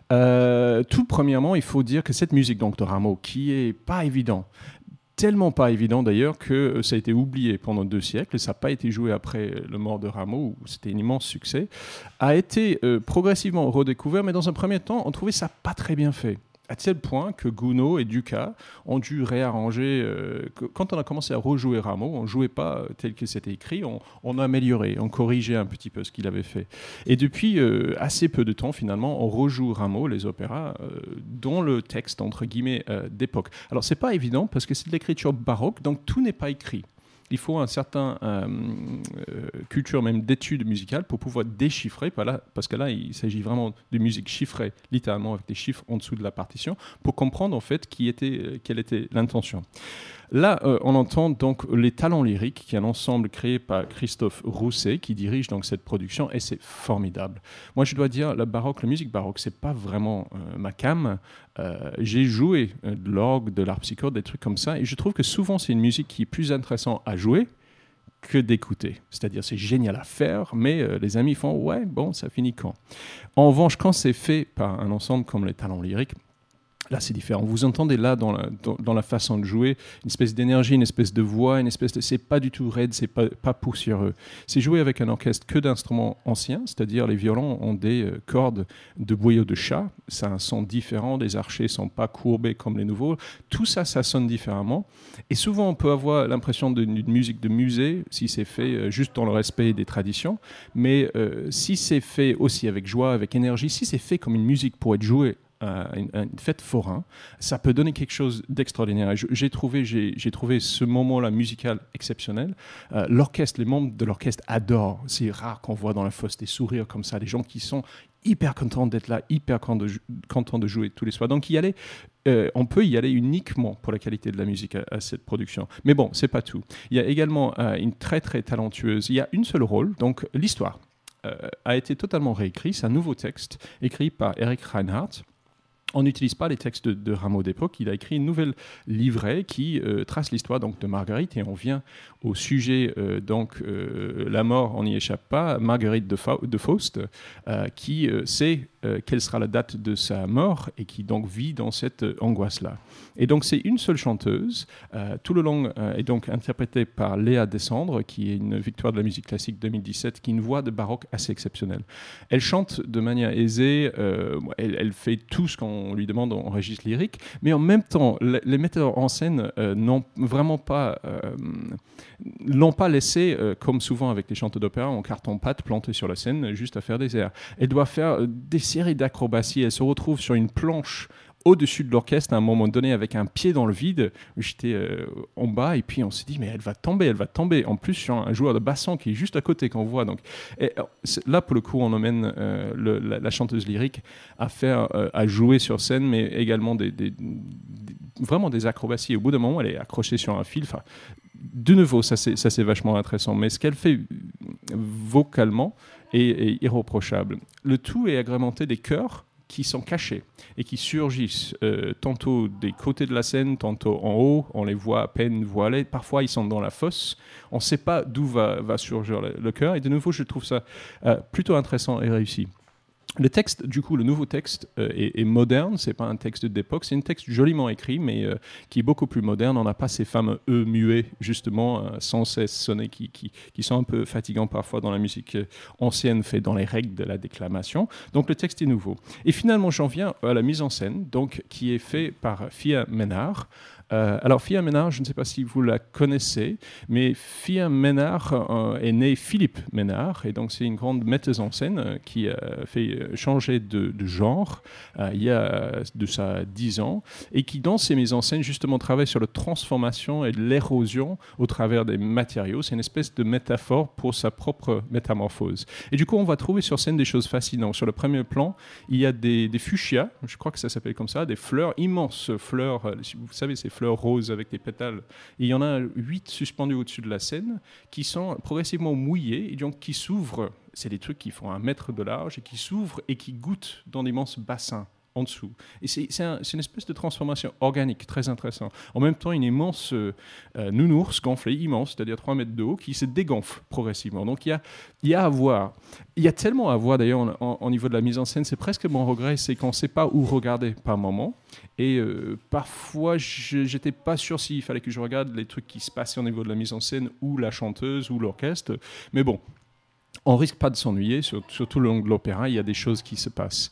Speaker 6: Tout premièrement, il faut dire que cette musique donc de Rameau, qui est pas évident, tellement pas évident d'ailleurs que ça a été oublié pendant 2 siècles, ça n'a pas été joué après le mort de Rameau, où c'était un immense succès, a été progressivement redécouvert, mais dans un premier temps, on trouvait ça pas très bien fait. À tel point que Gounod et Dukas ont dû réarranger. Quand on a commencé à rejouer Rameau, on ne jouait pas tel que c'était écrit, on a amélioré, on corrigeait un petit peu ce qu'il avait fait. Et depuis assez peu de temps, finalement, on rejoue Rameau, les opéras, dont le texte, entre guillemets, d'époque. Alors, ce n'est pas évident parce que c'est de l'écriture baroque, donc tout n'est pas écrit. Il faut un certain culture même d'études musicales pour pouvoir déchiffrer, parce que là, il s'agit vraiment de musique chiffrée, littéralement avec des chiffres en dessous de la partition, pour comprendre en fait quelle était l'intention. Là, on entend donc Les Talents lyriques, qui est un ensemble créé par Christophe Rousset, qui dirige donc cette production, et c'est formidable. Moi, je dois dire, la musique baroque, c'est pas vraiment ma came. J'ai joué de l'orgue, de l'harpsichorde, des trucs comme ça, et je trouve que souvent, c'est une musique qui est plus intéressante à jouer que d'écouter. C'est-à-dire, c'est génial à faire, mais les amis font « ouais, bon, ça finit quand ?» En revanche, quand c'est fait par un ensemble comme Les Talents lyriques, là, c'est différent. Vous entendez là, dans la façon de jouer, une espèce d'énergie, une espèce de voix, c'est pas du tout raide, c'est pas poussiéreux. C'est joué avec un orchestre que d'instruments anciens, c'est-à-dire les violons ont des cordes de boyaux de chat, ça a un son différent, les archets sont pas courbés comme les nouveaux. Tout ça, ça sonne différemment. Et souvent, on peut avoir l'impression d'une musique de musée, si c'est fait juste dans le respect des traditions, mais si c'est fait aussi avec joie, avec énergie, si c'est fait comme une musique pour être jouée une fête forain, ça peut donner quelque chose d'extraordinaire. Et j'ai trouvé ce moment-là musical exceptionnel. L'orchestre, les membres de l'orchestre adorent. C'est rare qu'on voit dans la fosse des sourires comme ça, des gens qui sont hyper contents d'être là, hyper contents de jouer tous les soirs. Donc on peut y aller uniquement pour la qualité de la musique à cette production. Mais bon, c'est pas tout. Il y a également une très très talentueuse. Il y a une seule rôle, donc l'histoire a été totalement réécrit. C'est un nouveau texte écrit par Eric Reinhardt. On n'utilise pas les textes de Rameau d'époque. Il a écrit une nouvelle livret qui trace l'histoire donc, de Marguerite. Et on vient au sujet, la mort, on n'y échappe pas. Marguerite de Faust, qui sait quelle sera la date de sa mort et qui donc vit dans cette angoisse-là. Et donc c'est une seule chanteuse. Tout le long est donc interprété par Léa Descendre, qui est une victoire de la musique classique 2017, qui a une voix de baroque assez exceptionnelle. Elle chante de manière aisée. Elle fait tout ce qu'on lui demande en registre lyrique, mais en même temps, les metteurs en scène n'ont pas laissé, comme souvent avec les chanteurs d'opéra, en carton-pâte planté sur la scène, juste à faire des airs. Elle doit faire des séries d'acrobaties. Elle se retrouve sur une planche au-dessus de l'orchestre à un moment donné avec un pied dans le vide. J'étais en bas et puis on s'est dit mais elle va tomber. En plus sur un joueur de basson qui est juste à côté qu'on voit. Donc là pour le coup on emmène la chanteuse lyrique à jouer sur scène, mais également vraiment des acrobaties. Au bout d'un moment elle est accrochée sur un fil. Enfin, de nouveau ça c'est vachement intéressant. Mais ce qu'elle fait vocalement est irréprochable. Le tout est agrémenté des chœurs qui sont cachés et qui surgissent tantôt des côtés de la scène, tantôt en haut, on les voit à peine voilés, parfois ils sont dans la fosse, on ne sait pas d'où va surgir le chœur, et de nouveau je trouve ça plutôt intéressant et réussi. Le texte, du coup, le nouveau texte est moderne, c'est pas un texte d'époque, c'est un texte joliment écrit, mais qui est beaucoup plus moderne. On n'a pas ces fameux « e » muets, justement, sans cesse sonnés, qui sont un peu fatigants parfois dans la musique ancienne, faite dans les règles de la déclamation. Donc le texte est nouveau. Et finalement, j'en viens à la mise en scène, donc, qui est faite par Fia Ménard. Alors, Fia Ménard, je ne sais pas si vous la connaissez, mais Fia Ménard est née Philippe Ménard, et donc c'est une grande metteuse en scène qui a fait changer de genre il y a de ça 10 ans, et qui, dans ses mises en scène, justement, travaille sur la transformation et l'érosion au travers des matériaux. C'est une espèce de métaphore pour sa propre métamorphose. Et du coup, on va trouver sur scène des choses fascinantes. Sur le premier plan, il y a des fuchsias, je crois que ça s'appelle comme ça, des fleurs, immenses fleurs, vous savez, ces fleurs roses avec des pétales. Et il y en a 8 suspendus au-dessus de la scène qui sont progressivement mouillés et donc qui s'ouvrent. C'est des trucs qui font 1 mètre de large et qui s'ouvrent et qui goûtent dans d'immenses bassins en dessous. Et c'est une espèce de transformation organique très intéressante. En même temps, une immense nounours gonflée, immense, c'est-à-dire 3 mètres de haut, qui se dégonfle progressivement. Donc il y a à voir. Il y a tellement à voir d'ailleurs au niveau de la mise en scène. C'est presque mon regret, c'est qu'on ne sait pas où regarder par moment. Et parfois, je n'étais pas sûr s'il fallait que je regarde les trucs qui se passaient au niveau de la mise en scène ou la chanteuse ou l'orchestre. Mais bon, on risque pas de s'ennuyer, surtout le long de l'opéra, il y a des choses qui se passent.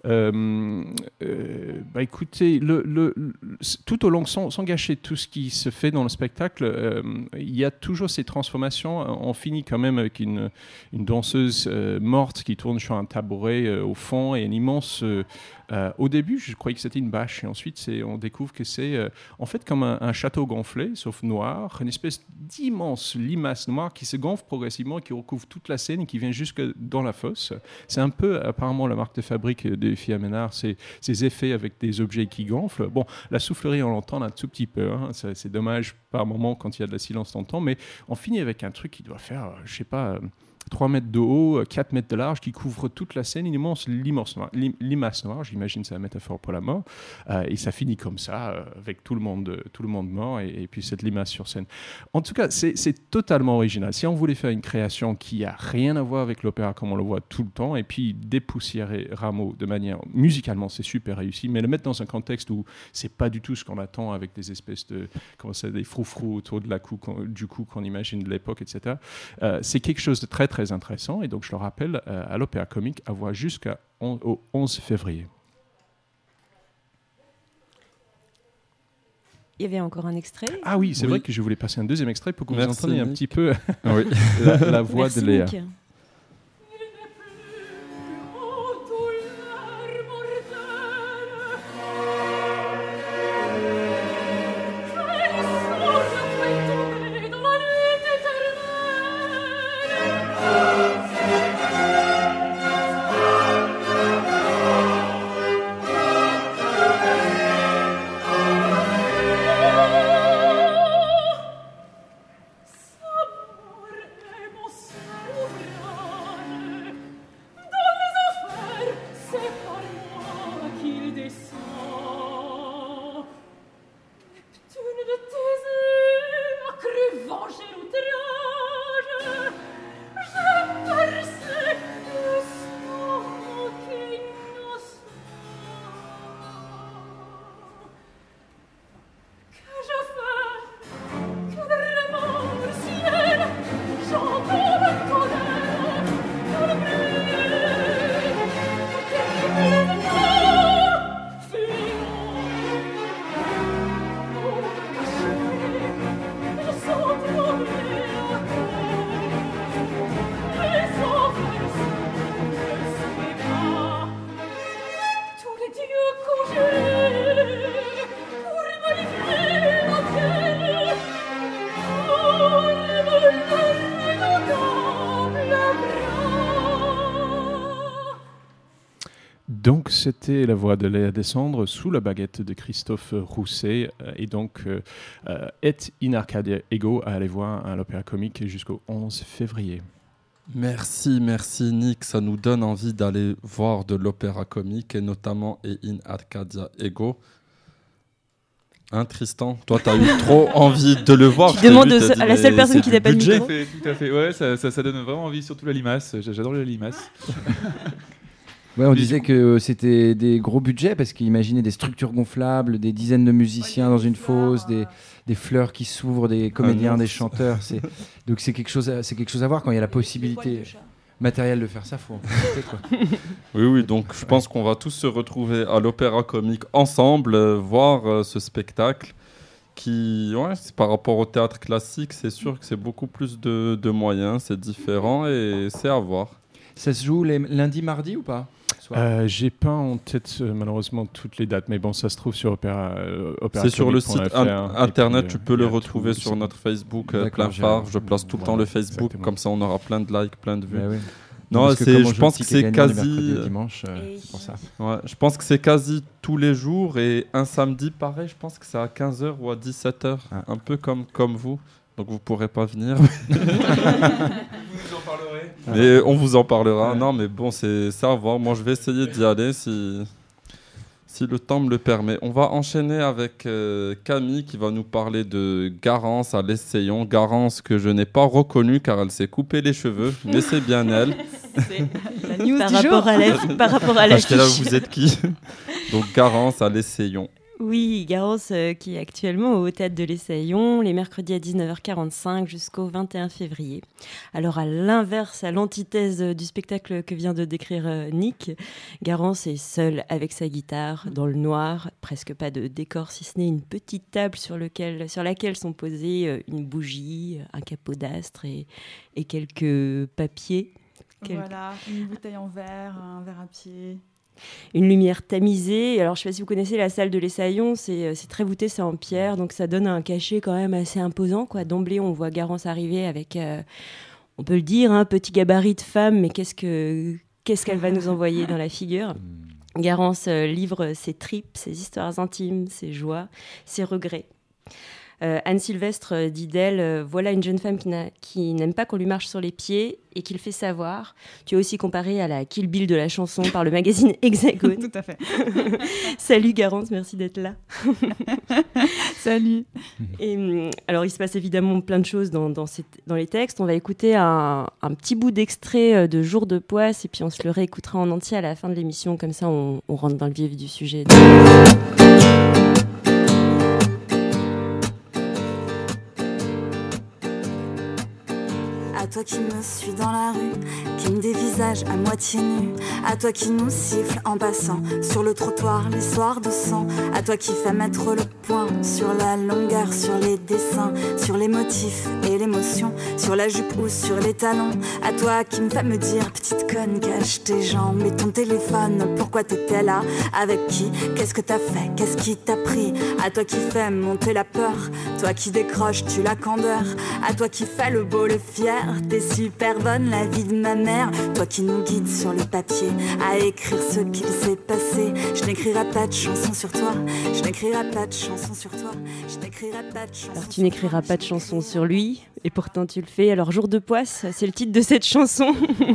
Speaker 6: Écoutez, tout au long, sans gâcher tout ce qui se fait dans le spectacle, il y a toujours ces transformations. On finit quand même avec une danseuse morte qui tourne sur un tabouret au fond et une immense... au début, je croyais que c'était une bâche, et ensuite, on découvre que c'est en fait comme un château gonflé, sauf noir, une espèce d'immense limace noire qui se gonfle progressivement, qui recouvre toute la scène et qui vient jusque dans la fosse. C'est un peu, apparemment, la marque de fabrique des filles Ménard, ces effets avec des objets qui gonflent. Bon, la soufflerie, on l'entend un tout petit peu, hein. C'est dommage par moment quand il y a de la silence, t'entends, mais on finit avec un truc qui doit faire, je sais pas... 3 mètres de haut, 4 mètres de large, qui couvre toute la scène, une immense limace noire, j'imagine c'est la métaphore pour la mort, et ça finit comme ça, avec tout le monde mort, et puis cette limace sur scène. En tout cas, c'est totalement original. Si on voulait faire une création qui n'a rien à voir avec l'opéra comme on le voit tout le temps, et puis dépoussiérer Rameau de manière... Musicalement, c'est super réussi, mais le mettre dans un contexte où c'est pas du tout ce qu'on attend, avec des espèces de... des froufrous autour de du cou qu'on imagine de l'époque, etc. C'est quelque chose de très, très intéressant, et donc je le rappelle, à l'Opéra Comique, à voir jusqu'au 11 février.
Speaker 3: Il y avait encore un extrait.
Speaker 6: Ah oui, c'est vrai que je voulais passer un deuxième extrait pour que vous entendiez un petit peu
Speaker 1: Oui.
Speaker 6: la voix de Léa.
Speaker 3: Nick.
Speaker 6: Donc, c'était la voix de Léa Descendre sous la baguette de Christophe Rousset, et donc Et in Arcadia Ego à aller voir à l'Opéra Comique jusqu'au 11 février.
Speaker 1: Merci Nick, ça nous donne envie d'aller voir de l'Opéra Comique, et notamment Et in Arcadia Ego. Hein, Tristan, toi t'as eu trop envie de le voir.
Speaker 3: Tu demandes à la seule personne qui n'a pas de micro.
Speaker 2: Tout à fait, ouais, ça donne vraiment envie, surtout la limace. J'adore la limace.
Speaker 4: Ouais, on disait que c'était des gros budgets parce qu'imaginer des structures gonflables, des dizaines de musiciens dans une fosse, des fleurs qui s'ouvrent, des comédiens, des chanteurs. Donc c'est quelque chose à voir quand il y a la possibilité matérielle de faire ça. Faut en profiter, quoi.
Speaker 1: Oui, donc je pense qu'on va tous se retrouver à l'Opéra Comique ensemble, voir ce spectacle qui, par rapport au théâtre classique, c'est sûr que c'est beaucoup plus de moyens, c'est différent et c'est à voir.
Speaker 4: Ça se joue les lundis, mardis ou pas?
Speaker 6: J'ai pas en tête malheureusement toutes les dates, mais bon, ça se trouve sur Opéra.
Speaker 1: C'est sur le site internet, tu peux le retrouver sur notre Facebook Plein Phare. Je place tout le temps le Facebook, exactement. Comme ça on aura plein de likes, plein de vues.
Speaker 4: Oui.
Speaker 1: Non, je pense que c'est quasi.
Speaker 4: Dimanche, c'est pour ça.
Speaker 1: Ouais, je pense que c'est quasi tous les jours, et un samedi pareil, je pense que c'est à 15h ou à 17h, un peu comme vous. Donc vous pourrez pas venir.
Speaker 2: Vous nous en parlerez.
Speaker 1: Mais on vous en parlera. Ouais. Non, mais bon, c'est ça à voir. Moi, je vais essayer d'y aller si si le temps me le permet. On va enchaîner avec Camille qui va nous parler de Garance à l'Essayon. Garance que je n'ai pas reconnue car elle s'est coupé les cheveux, mais c'est bien elle.
Speaker 3: C'est la news par rapport à la
Speaker 1: J'étais là, vous êtes qui? Donc Garance à l'Essayon.
Speaker 3: Oui, Garance qui est actuellement au Théâtre de l'Essayon, les mercredis à 19h45 jusqu'au 21 février. Alors à l'inverse, à l'antithèse du spectacle que vient de décrire Nick, Garance est seule avec sa guitare, dans le noir, presque pas de décor si ce n'est une petite table sur laquelle sont posées une bougie, un capot d'astre et quelques papiers.
Speaker 7: Voilà, une bouteille en verre, un verre à pied.
Speaker 3: Une lumière tamisée. Alors, je ne sais pas si vous connaissez la salle de l'Essayon, c'est très voûté, c'est en pierre, donc ça donne un cachet quand même assez imposant, quoi. D'emblée, on voit Garance arriver avec, on peut le dire, un petit gabarit de femme, mais qu'est-ce qu'elle va nous envoyer dans la figure? Garance livre ses tripes, ses histoires intimes, ses joies, ses regrets. Anne Sylvestre dit d'elle, voilà une jeune femme qui n'aime pas qu'on lui marche sur les pieds et qui le fait savoir. Tu es aussi comparée à la Kill Bill de la chanson par le magazine Hexagone.
Speaker 7: Tout à fait.
Speaker 3: Salut Garance, merci d'être là.
Speaker 7: Salut.
Speaker 3: Et, alors il se passe évidemment plein de choses dans les textes. On va écouter un petit bout d'extrait de Jour de Poisse et puis on se le réécoutera en entier à la fin de l'émission. Comme ça on rentre dans le vif du sujet.
Speaker 8: À toi qui me suis dans la rue, qui me dévisage à moitié nu. À toi qui nous siffle en passant sur le trottoir les soirs de sang. À toi qui fais mettre le point sur la longueur, sur les dessins, sur les motifs et l'émotion, sur la jupe ou sur les talons. À toi qui me fait me dire, petite conne, cache tes jambes et ton téléphone. Pourquoi t'étais là? Avec qui? Qu'est-ce que t'as fait? Qu'est-ce qui t'a pris? À toi qui fais monter la peur, toi qui décroches, tu la candeur. À toi qui fais le beau, le fier, t'es super bonne, la vie de ma mère. Toi qui nous guides sur le papier à écrire ce qu'il s'est passé. Je n'écrirai pas de chanson sur toi. Je n'écrirai pas de chanson sur toi. Je n'écrirai pas de chanson.
Speaker 3: Alors tu n'écriras pas de chanson sur lui, et pourtant tu le fais. Alors Jour de Poisse, c'est le titre de cette chanson.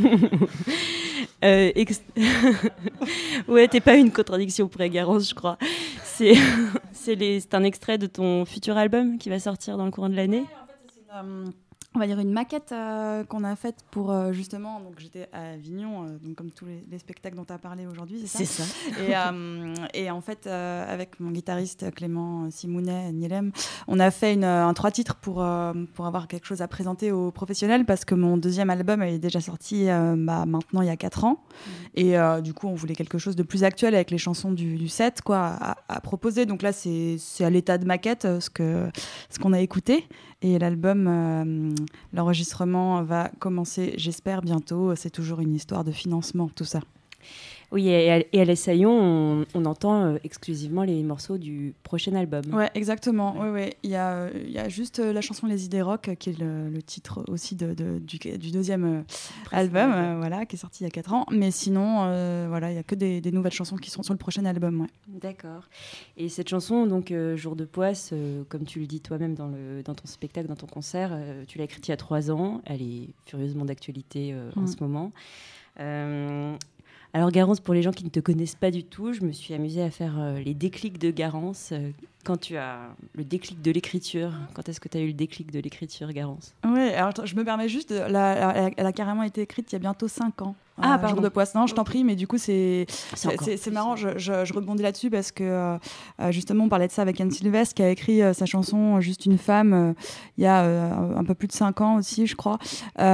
Speaker 3: Ouais, t'es pas une contradiction pour Garance, je crois. C'est un extrait de ton futur album qui va sortir dans le courant de l'année.
Speaker 7: Ouais, en fait, c'est on va dire une maquette qu'on a faite pour justement, donc j'étais à Avignon, donc comme tous les spectacles dont tu as parlé aujourd'hui, c'est ça? C'est ça. Et en fait, avec mon guitariste Clément Simounet, Nielem, on a fait un 3 titres pour avoir quelque chose à présenter aux professionnels parce que mon deuxième album est déjà sorti maintenant il y a 4 ans. Et du coup, on voulait quelque chose de plus actuel avec les chansons du set quoi, à proposer. Donc là, c'est à l'état de maquette ce qu'on a écouté. Et l'album, l'enregistrement va commencer, j'espère, bientôt. C'est toujours une histoire de financement, tout ça.
Speaker 3: Oui, et à l'Essayon, on entend exclusivement les morceaux du prochain album.
Speaker 7: Ouais, exactement. Ouais. Il y a juste la chanson Les Idées Rock, qui est le titre aussi du deuxième album, voilà, qui est sorti il y a 4 ans. Mais sinon, voilà, il n'y a que des nouvelles chansons qui sont sur le prochain album. Ouais.
Speaker 3: D'accord. Et cette chanson, donc Jour de Poisse, comme tu le dis toi-même dans ton spectacle, dans ton concert, tu l'as écrite il y a 3 ans. Elle est furieusement d'actualité en ce moment. Alors Garance, pour les gens qui ne te connaissent pas du tout, je me suis amusée à faire les déclics de Garance. Quand tu as le déclic de l'écriture, quand est-ce que tu as eu le déclic de l'écriture, Garance?
Speaker 7: Oui, alors je me permets juste, elle a carrément été écrite il y a bientôt 5 ans.
Speaker 3: Ah, pardon.
Speaker 7: Jour de Poisse. Non, je t'en prie, mais du coup, c'est marrant, je rebondis là-dessus parce que justement, on parlait de ça avec Anne Sylvestre qui a écrit sa chanson Juste une femme il y a un peu plus de 5 ans aussi, je crois,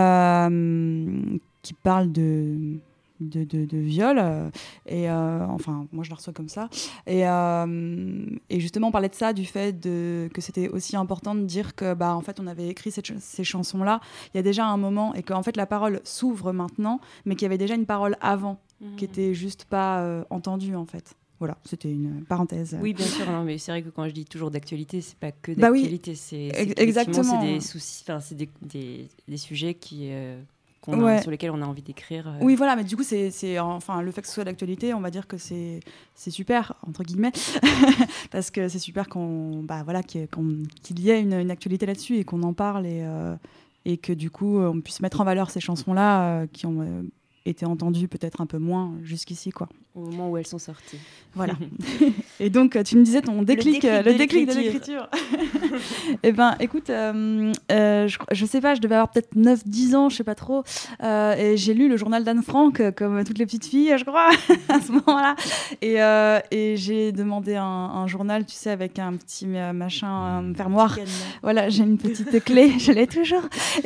Speaker 7: qui parle de viol enfin moi je la reçois comme ça et justement on parlait de ça, du fait que c'était aussi important de dire que en fait on avait écrit ces chansons là il y a déjà un moment et qu'en fait la parole s'ouvre maintenant mais qu'il y avait déjà une parole avant qui était juste pas entendue en fait. Voilà, c'était une parenthèse.
Speaker 3: Oui, bien sûr, non, mais c'est vrai que quand je dis toujours d'actualité, c'est pas que d'actualité,
Speaker 7: exactement.
Speaker 3: C'est des soucis, c'est des sujets sur lesquels on a envie d'écrire.
Speaker 7: Oui, voilà, mais du coup, enfin, le fait que ce soit d'actualité, on va dire que c'est super, entre guillemets, parce que c'est super qu'il y ait une actualité là-dessus et qu'on en parle et que du coup, on puisse mettre en valeur ces chansons-là qui ont été entendues peut-être un peu moins jusqu'ici, quoi.
Speaker 3: Au moment où elles sont sorties.
Speaker 7: Voilà. Et donc, tu me disais ton déclic de l'écriture. Eh ben, écoute, je sais pas, je devais avoir peut-être 9-10 ans, je sais pas trop. Et j'ai lu le journal d'Anne Frank, comme toutes les petites filles, je crois, à ce moment-là. Et j'ai demandé un journal, tu sais, avec un petit machin, un fermoir. Voilà, j'ai une petite clé, je l'ai toujours.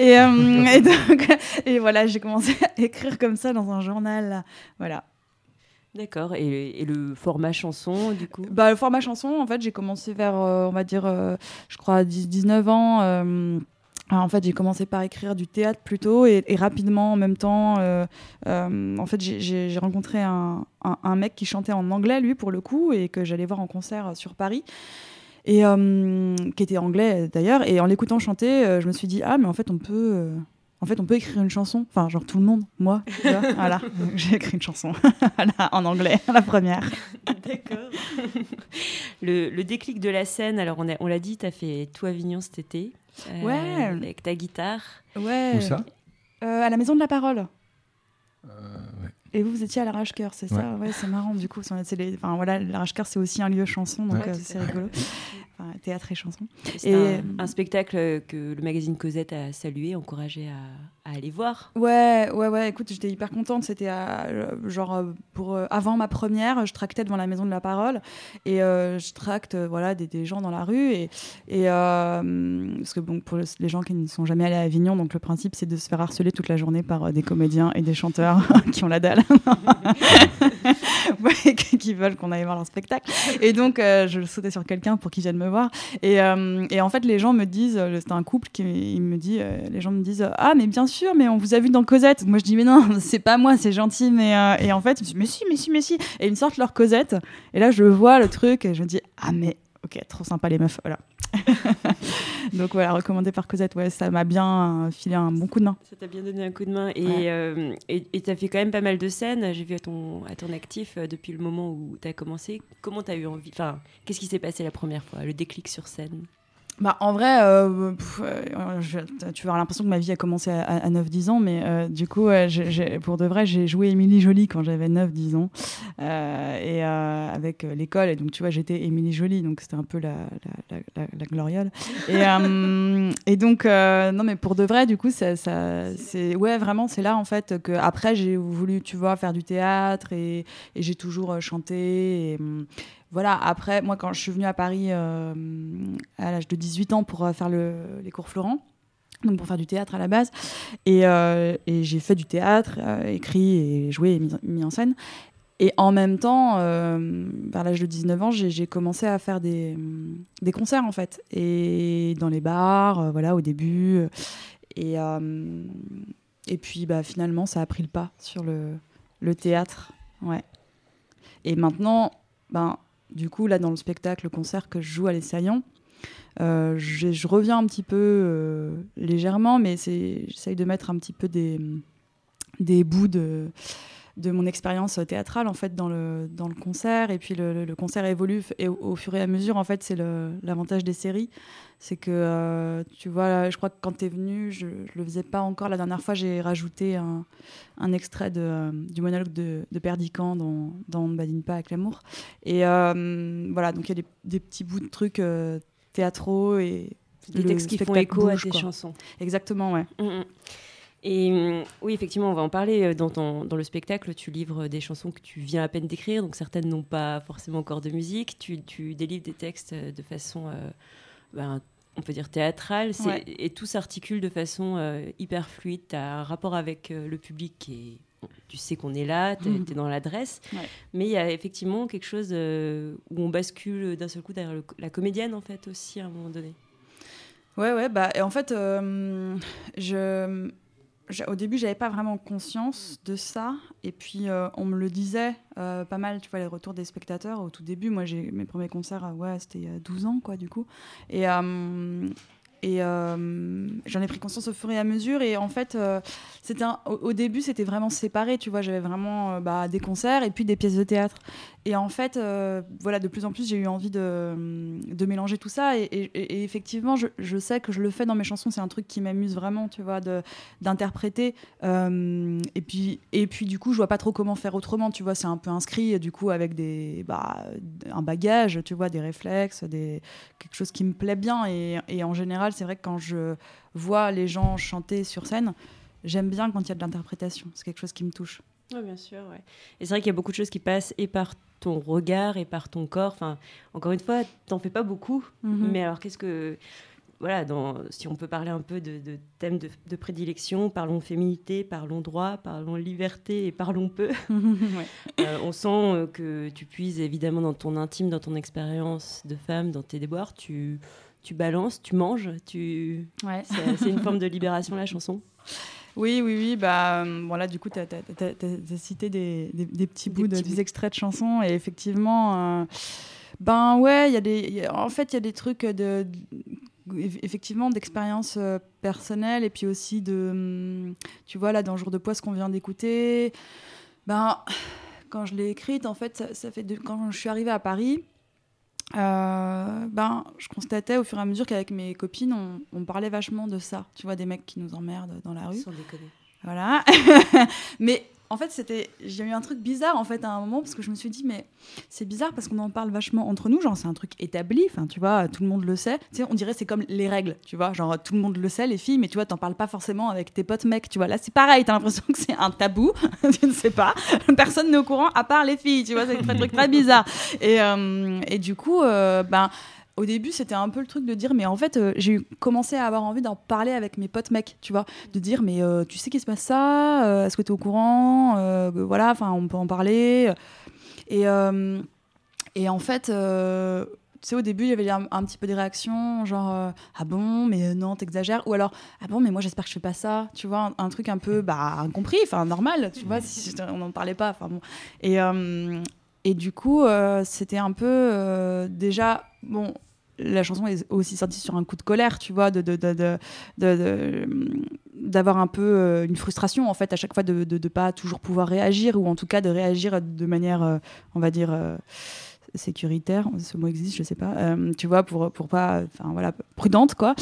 Speaker 7: Et voilà, j'ai commencé à écrire comme ça dans un journal. Voilà.
Speaker 3: D'accord. Et le format chanson, du coup?
Speaker 7: Le format chanson, en fait, j'ai commencé vers, on va dire, je crois, 19 ans. Alors, en fait, j'ai commencé par écrire du théâtre plutôt, et rapidement, en même temps, en fait, j'ai rencontré un mec qui chantait en anglais, lui, pour le coup, et que j'allais voir en concert sur Paris. Et qui était anglais d'ailleurs, et en l'écoutant chanter, je me suis dit mais en fait on peut écrire une chanson, enfin genre tout le monde, moi, tu vois, voilà, j'ai écrit une chanson en anglais, la première.
Speaker 3: D'accord. Le déclic de la scène, alors on l'a dit, t'as fait tout Avignon cet été, avec ta guitare.
Speaker 7: Ouais.
Speaker 4: Où ça
Speaker 7: à la Maison de la Parole.
Speaker 4: Ouais.
Speaker 7: Et vous étiez à l'Arrache-Cœur, c'est ça? Ouais, c'est marrant, du coup. L'Arrache-Cœur, c'est aussi un lieu chanson, donc c'est rigolo. Enfin, théâtre et chanson.
Speaker 3: C'est un spectacle que le magazine Cosette a salué, encouragé à aller voir.
Speaker 7: Ouais, écoute, j'étais hyper contente. C'était avant ma première, je tractais devant la Maison de la Parole, et je tracte des gens dans la rue, et parce que bon, pour les gens qui ne sont jamais allés à Avignon, donc le principe c'est de se faire harceler toute la journée par des comédiens et des chanteurs qui ont la dalle. Qui veulent qu'on aille voir leur spectacle, et donc je sautais sur quelqu'un pour qu'il vienne me voir, et en fait les gens me disent, c'est un couple les gens me disent mais bien sûr, mais on vous a vu dans Cosette. Moi je dis mais non, c'est pas moi, c'est gentil, et en fait ils me disent mais si, et ils me sortent leur Cosette, et là je vois le truc et je me dis mais ok, trop sympa les meufs, voilà. Donc voilà, recommandé par Cosette, ça m'a bien filé un bon coup de main.
Speaker 3: Ça t'a bien donné un coup de main, et t'as fait quand même pas mal de scènes, j'ai vu à ton actif depuis le moment où t'as commencé. Comment t'as eu envie, qu'est-ce qui s'est passé la première fois, le déclic sur scène?
Speaker 7: En vrai, tu vas avoir l'impression que ma vie a commencé à 9-10 ans, mais du coup, pour de vrai, j'ai joué Émilie Jolie quand j'avais 9-10 ans, et avec l'école, et donc tu vois, j'étais Émilie Jolie, donc c'était un peu la gloriole. Et donc, non, mais pour de vrai, du coup, vraiment, c'est là en fait que après j'ai voulu, tu vois, faire du théâtre, et j'ai toujours chanté. Et, voilà, après, moi, quand je suis venue à Paris à l'âge de 18 ans pour faire les cours Florent, donc pour faire du théâtre à la base, et j'ai fait du théâtre, écrit et joué et mis en scène. Et en même temps, vers l'âge de 19 ans, j'ai commencé à faire des concerts, en fait, et dans les bars, au début. Et puis, finalement, ça a pris le pas sur le théâtre. Ouais. Et maintenant, du coup, là, dans le spectacle, le concert que je joue à l'Essaillant, je reviens un petit peu légèrement, mais j'essaye de mettre un petit peu des bouts de mon expérience théâtrale, en fait, dans le concert. Et puis, le concert évolue, et au fur et à mesure, en fait, c'est l'avantage des séries. C'est que, tu vois, je crois que quand tu es venu, je le faisais pas encore. La dernière fois, j'ai rajouté un extrait du monologue de Perdican dans Ne badine pas avec l'amour. Et voilà, donc il y a des petits bouts de trucs théâtraux, et
Speaker 3: des textes qui font écho à tes chansons.
Speaker 7: Exactement, ouais.
Speaker 3: Et oui, effectivement, on va en parler. Dans le spectacle, tu livres des chansons que tu viens à peine d'écrire, donc certaines n'ont pas forcément encore de musique. Tu délivres des textes de façon, on peut dire, théâtrale, et tout s'articule de façon hyper fluide. Tu as un rapport avec le public tu sais qu'on est là, tu es dans l'adresse, mais il y a effectivement quelque chose où on bascule d'un seul coup derrière la comédienne, en fait, aussi, à un moment donné.
Speaker 7: Et en fait, au début, j'avais pas vraiment conscience de ça, et puis on me le disait pas mal, tu vois, les retours des spectateurs au tout début. Moi, mes premiers concerts, c'était il y a 12 ans, quoi, du coup, et j'en ai pris conscience au fur et à mesure, et en fait au début c'était vraiment séparé, tu vois. J'avais vraiment des concerts et puis des pièces de théâtre, Et en fait, voilà, de plus en plus, j'ai eu envie de mélanger tout ça. Et effectivement, je sais que je le fais dans mes chansons. C'est un truc qui m'amuse vraiment, tu vois, d'interpréter. Et puis, du coup, je vois pas trop comment faire autrement. Tu vois, c'est un peu inscrit, du coup, avec un bagage, tu vois, des réflexes, quelque chose qui me plaît bien. Et en général, c'est vrai que quand je vois les gens chanter sur scène, j'aime bien quand il y a de l'interprétation. C'est quelque chose qui me touche.
Speaker 3: Oui, bien sûr. Ouais. Et c'est vrai qu'il y a beaucoup de choses qui passent et par ton regard et par ton corps. Enfin, encore une fois, t'en fais pas beaucoup. Mais alors, qu'est-ce que... Voilà, si on peut parler un peu de thèmes de prédilection, parlons féminité, parlons droit, parlons liberté et parlons peu. On sent que tu puises évidemment dans ton intime, dans ton expérience de femme, dans tes déboires. Tu balances, tu manges. C'est une forme de libération, la chanson.
Speaker 7: Oui. Voilà, du coup, tu as cité des petits bouts des extraits de chansons. Et effectivement, ouais, il y a des trucs effectivement d'expérience personnelle. Et puis aussi, tu vois, là, dans Jour de poids, ce qu'on vient d'écouter, quand je l'ai écrite, en fait, ça fait quand je suis arrivée à Paris, je constatais au fur et à mesure qu'avec mes copines, on parlait vachement de ça. Tu vois, des mecs qui nous emmerdent dans la rue.
Speaker 3: Sans déconner.
Speaker 7: Voilà. Mais en fait, j'ai eu un truc bizarre en fait à un moment parce que je me suis dit mais c'est bizarre parce qu'on en parle vachement entre nous, genre c'est un truc établi, enfin tu vois, tout le monde le sait. Tu sais, on dirait c'est comme les règles, tu vois, genre tout le monde le sait les filles, mais tu vois, t'en parles pas forcément avec tes potes mecs, tu vois. Là, c'est pareil, t'as l'impression que c'est un tabou, je ne sais pas. Personne n'est au courant à part les filles, tu vois, c'est un truc très bizarre. Et du coup, au début, c'était un peu le truc de dire, mais en fait, j'ai commencé à avoir envie d'en parler avec mes potes mecs, tu vois, de dire, mais tu sais qu'il se passe ça, est-ce que tu es au courant, voilà, enfin, on peut en parler. Et en fait, tu sais, au début, il y avait un petit peu des réactions, genre, ah bon, mais non, t'exagères, ou alors, ah bon, mais moi, j'espère que je fais pas ça, tu vois, un truc un peu, incompris, enfin, normal, tu vois, si on n'en parlait pas, enfin bon. Et du coup, c'était un peu déjà, bon, la chanson est aussi sortie sur un coup de colère, tu vois, d'avoir un peu une frustration, en fait, à chaque fois de pas toujours pouvoir réagir, ou en tout cas de réagir de manière, on va dire, sécuritaire, ce mot existe, je sais pas, tu vois, pour pas, enfin voilà, prudente, quoi.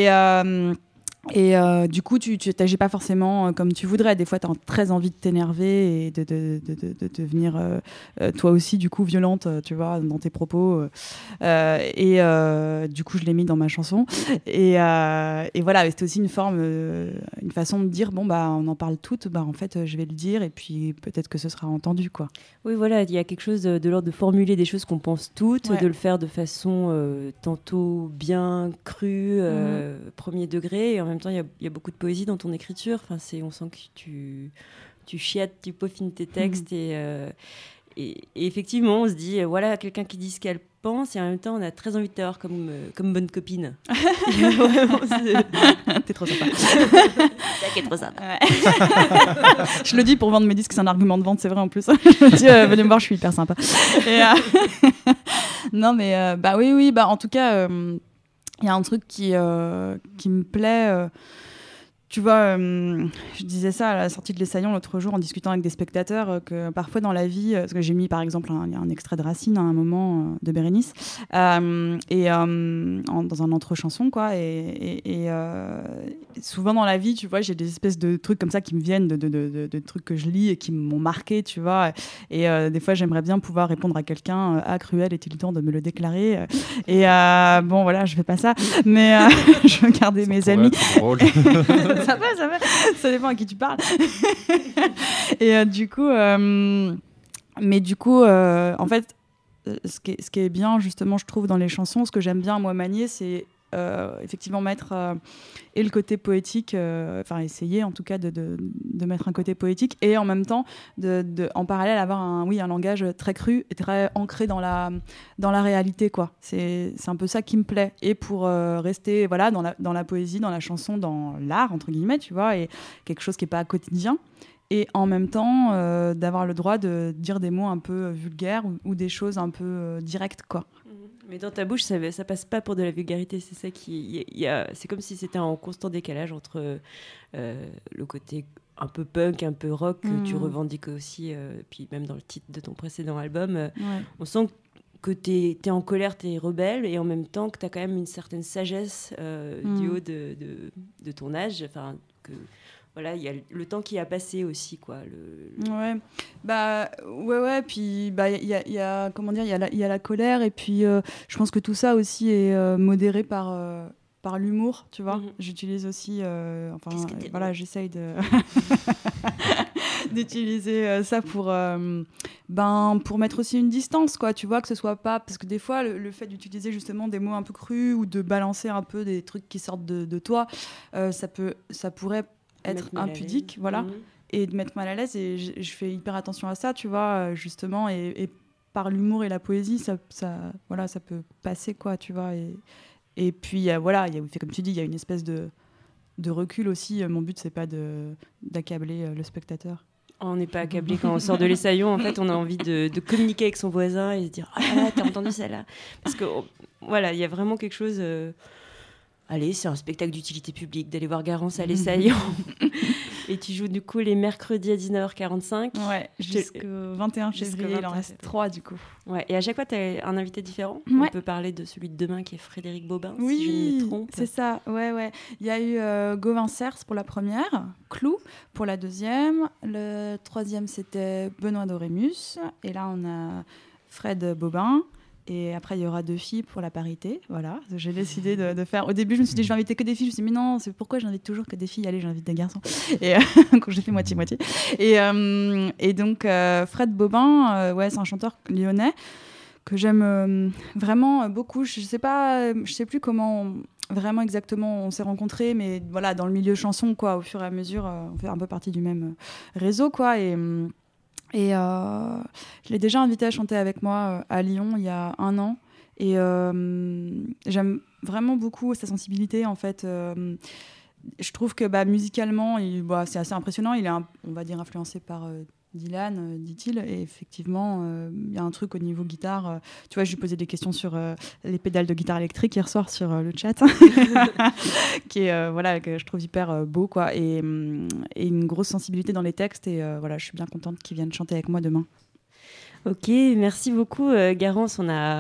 Speaker 7: Et du coup, tu n'agis pas forcément comme tu voudrais. Des fois, tu as très envie de t'énerver et de devenir toi aussi, du coup, violente, tu vois, dans tes propos. Du coup, je l'ai mis dans ma chanson. Et voilà, c'était aussi une façon de dire, bon, on en parle toutes, en fait, je vais le dire et puis peut-être que ce sera entendu, quoi.
Speaker 3: Oui, voilà, il y a quelque chose de l'ordre de formuler des choses qu'on pense toutes, de le faire de façon tantôt bien crue, premier degré, et en même temps, il y a beaucoup de poésie dans ton écriture. Enfin, on sent que tu chiattes, tu peaufines tes textes. Et effectivement, on se dit, voilà, quelqu'un qui dit ce qu'elle pense, et en même temps, on a très envie de t'avoir comme bonne copine.
Speaker 7: T'es trop sympa.
Speaker 3: T'es trop sympa.
Speaker 7: Ouais. Je le dis pour vendre mes disques, c'est un argument de vente, c'est vrai en plus. Je me dis, venez me voir, je suis hyper sympa. Non, mais oui, en tout cas... Il y a un truc qui me plaît. Tu vois, je disais ça à la sortie de l'Essaillant l'autre jour en discutant avec des spectateurs, que parfois dans la vie, parce que j'ai mis par exemple un extrait de Racine à un moment de Bérénice, dans un entre-chanson, quoi. Et souvent dans la vie, tu vois, j'ai des espèces de trucs comme ça qui me viennent, de trucs que je lis et qui m'ont marqué, tu vois. Et des fois, j'aimerais bien pouvoir répondre à quelqu'un, cruel, est-il temps de me le déclarer? Et bon, voilà, je fais pas ça, mais je vais garder mes amis. Ça va, ça dépend à qui tu parles. Et du coup, en fait, ce qui est bien, justement, je trouve, dans les chansons, ce que j'aime bien, moi, manier, c'est effectivement mettre et le côté poétique, essayer en tout cas de mettre un côté poétique, et en même temps, en parallèle, avoir un langage très cru et très ancré dans la réalité, quoi. C'est un peu ça qui me plaît. Et pour rester voilà, dans la poésie, dans la chanson, dans l'art, entre guillemets, tu vois, et quelque chose qui n'est pas quotidien. Et en même temps, d'avoir le droit de dire des mots un peu vulgaires ou des choses un peu directes, quoi.
Speaker 3: Mais dans ta bouche, ça passe pas pour de la vulgarité. C'est ça c'est comme si c'était en constant décalage entre le côté un peu punk, un peu rock, que tu revendiques aussi, puis même dans le titre de ton précédent album, on sent que t'es en colère, t'es rebelle, et en même temps que t'as quand même une certaine sagesse du haut de ton âge, enfin que voilà, il y a le temps qui a passé aussi, quoi.
Speaker 7: Puis il y a comment dire, il y a la colère, et puis je pense que tout ça aussi est modéré par l'humour, tu vois. J'utilise aussi, j'essaye de d'utiliser ça pour mettre aussi une distance, quoi, tu vois, que ce soit pas, parce que des fois le fait d'utiliser justement des mots un peu crus ou de balancer un peu des trucs qui sortent de toi, ça pourrait être impudique, voilà, et de mettre mal à l'aise, et je fais hyper attention à ça, tu vois, justement, et par l'humour et la poésie, ça peut passer, quoi, tu vois, et puis comme tu dis, il y a une espèce de recul aussi. Mon but, c'est pas d'accabler le spectateur.
Speaker 3: On n'est pas accablé quand on sort de l'Essaillon. En fait, on a envie de communiquer avec son voisin et se dire « Ah là là, t'as entendu celle-là ?» Parce que, voilà, il y a vraiment quelque chose... Allez, c'est un spectacle d'utilité publique d'aller voir Garance à l'Essaillon. Et tu joues du coup les mercredis à 19h45.
Speaker 7: Ouais, jusqu'au 21 février, il en reste 3 du coup.
Speaker 3: Ouais, et à chaque fois, tu as un invité différent.
Speaker 7: Ouais.
Speaker 3: On peut parler de celui de demain qui est Frédéric Bobin,
Speaker 7: oui,
Speaker 3: si je ne me trompe.
Speaker 7: C'est ça, ouais. Il y a eu Gauvin Cers pour la première, Clou pour la deuxième. Le troisième, c'était Benoît Dorémus. Et là, on a Fred Bobin. Et après, il y aura 2 filles pour la parité. Voilà, j'ai décidé de faire... Au début, je me suis dit, je vais inviter que des filles. Je me suis dit, mais non, c'est pourquoi j'invite toujours que des filles. Allez, j'invite des garçons. Et quand j'ai fait moitié-moitié. Et donc, Fred Bobin, c'est un chanteur lyonnais que j'aime vraiment beaucoup. Je sais plus comment vraiment exactement on s'est rencontrés, mais voilà, dans le milieu chanson, quoi, au fur et à mesure, on fait un peu partie du même réseau, quoi. Et je l'ai déjà invité à chanter avec moi à Lyon il y a 1 an. Et j'aime vraiment beaucoup sa sensibilité, en fait. Je trouve que musicalement, c'est assez impressionnant. Il est, on va dire, influencé par Dylan, dit-il. Et effectivement, il y a un truc au niveau guitare. Tu vois, je lui posais des questions sur les pédales de guitare électrique hier soir sur le chat, qui est, que je trouve hyper beau, quoi. Et une grosse sensibilité dans les textes. Et je suis bien contente qu'il vienne chanter avec moi demain.
Speaker 3: Ok, merci beaucoup Garance.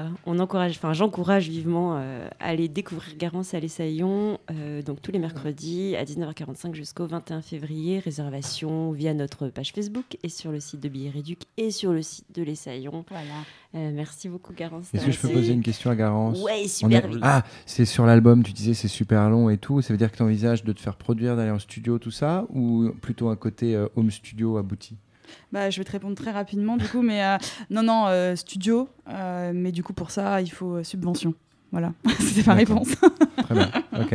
Speaker 3: J'encourage vivement à aller découvrir Garance à l'Essaillon, donc tous les mercredis à 19h45 jusqu'au 21 février. Réservation via notre page Facebook et sur le site de Billets Réduc et sur le site de l'Essaillon. Voilà. Merci beaucoup Garance.
Speaker 4: Est-ce que je peux poser une question à Garance ?
Speaker 3: Ouais, super.
Speaker 4: C'est sur l'album, tu disais c'est super long et tout. Ça veut dire que tu envisages de te faire produire, d'aller en studio, tout ça, ou plutôt un côté home studio abouti ?
Speaker 7: Je vais te répondre très rapidement du coup, mais non, studio, mais du coup pour ça il faut subvention. Voilà, c'est ma réponse.
Speaker 4: Très bien, ok.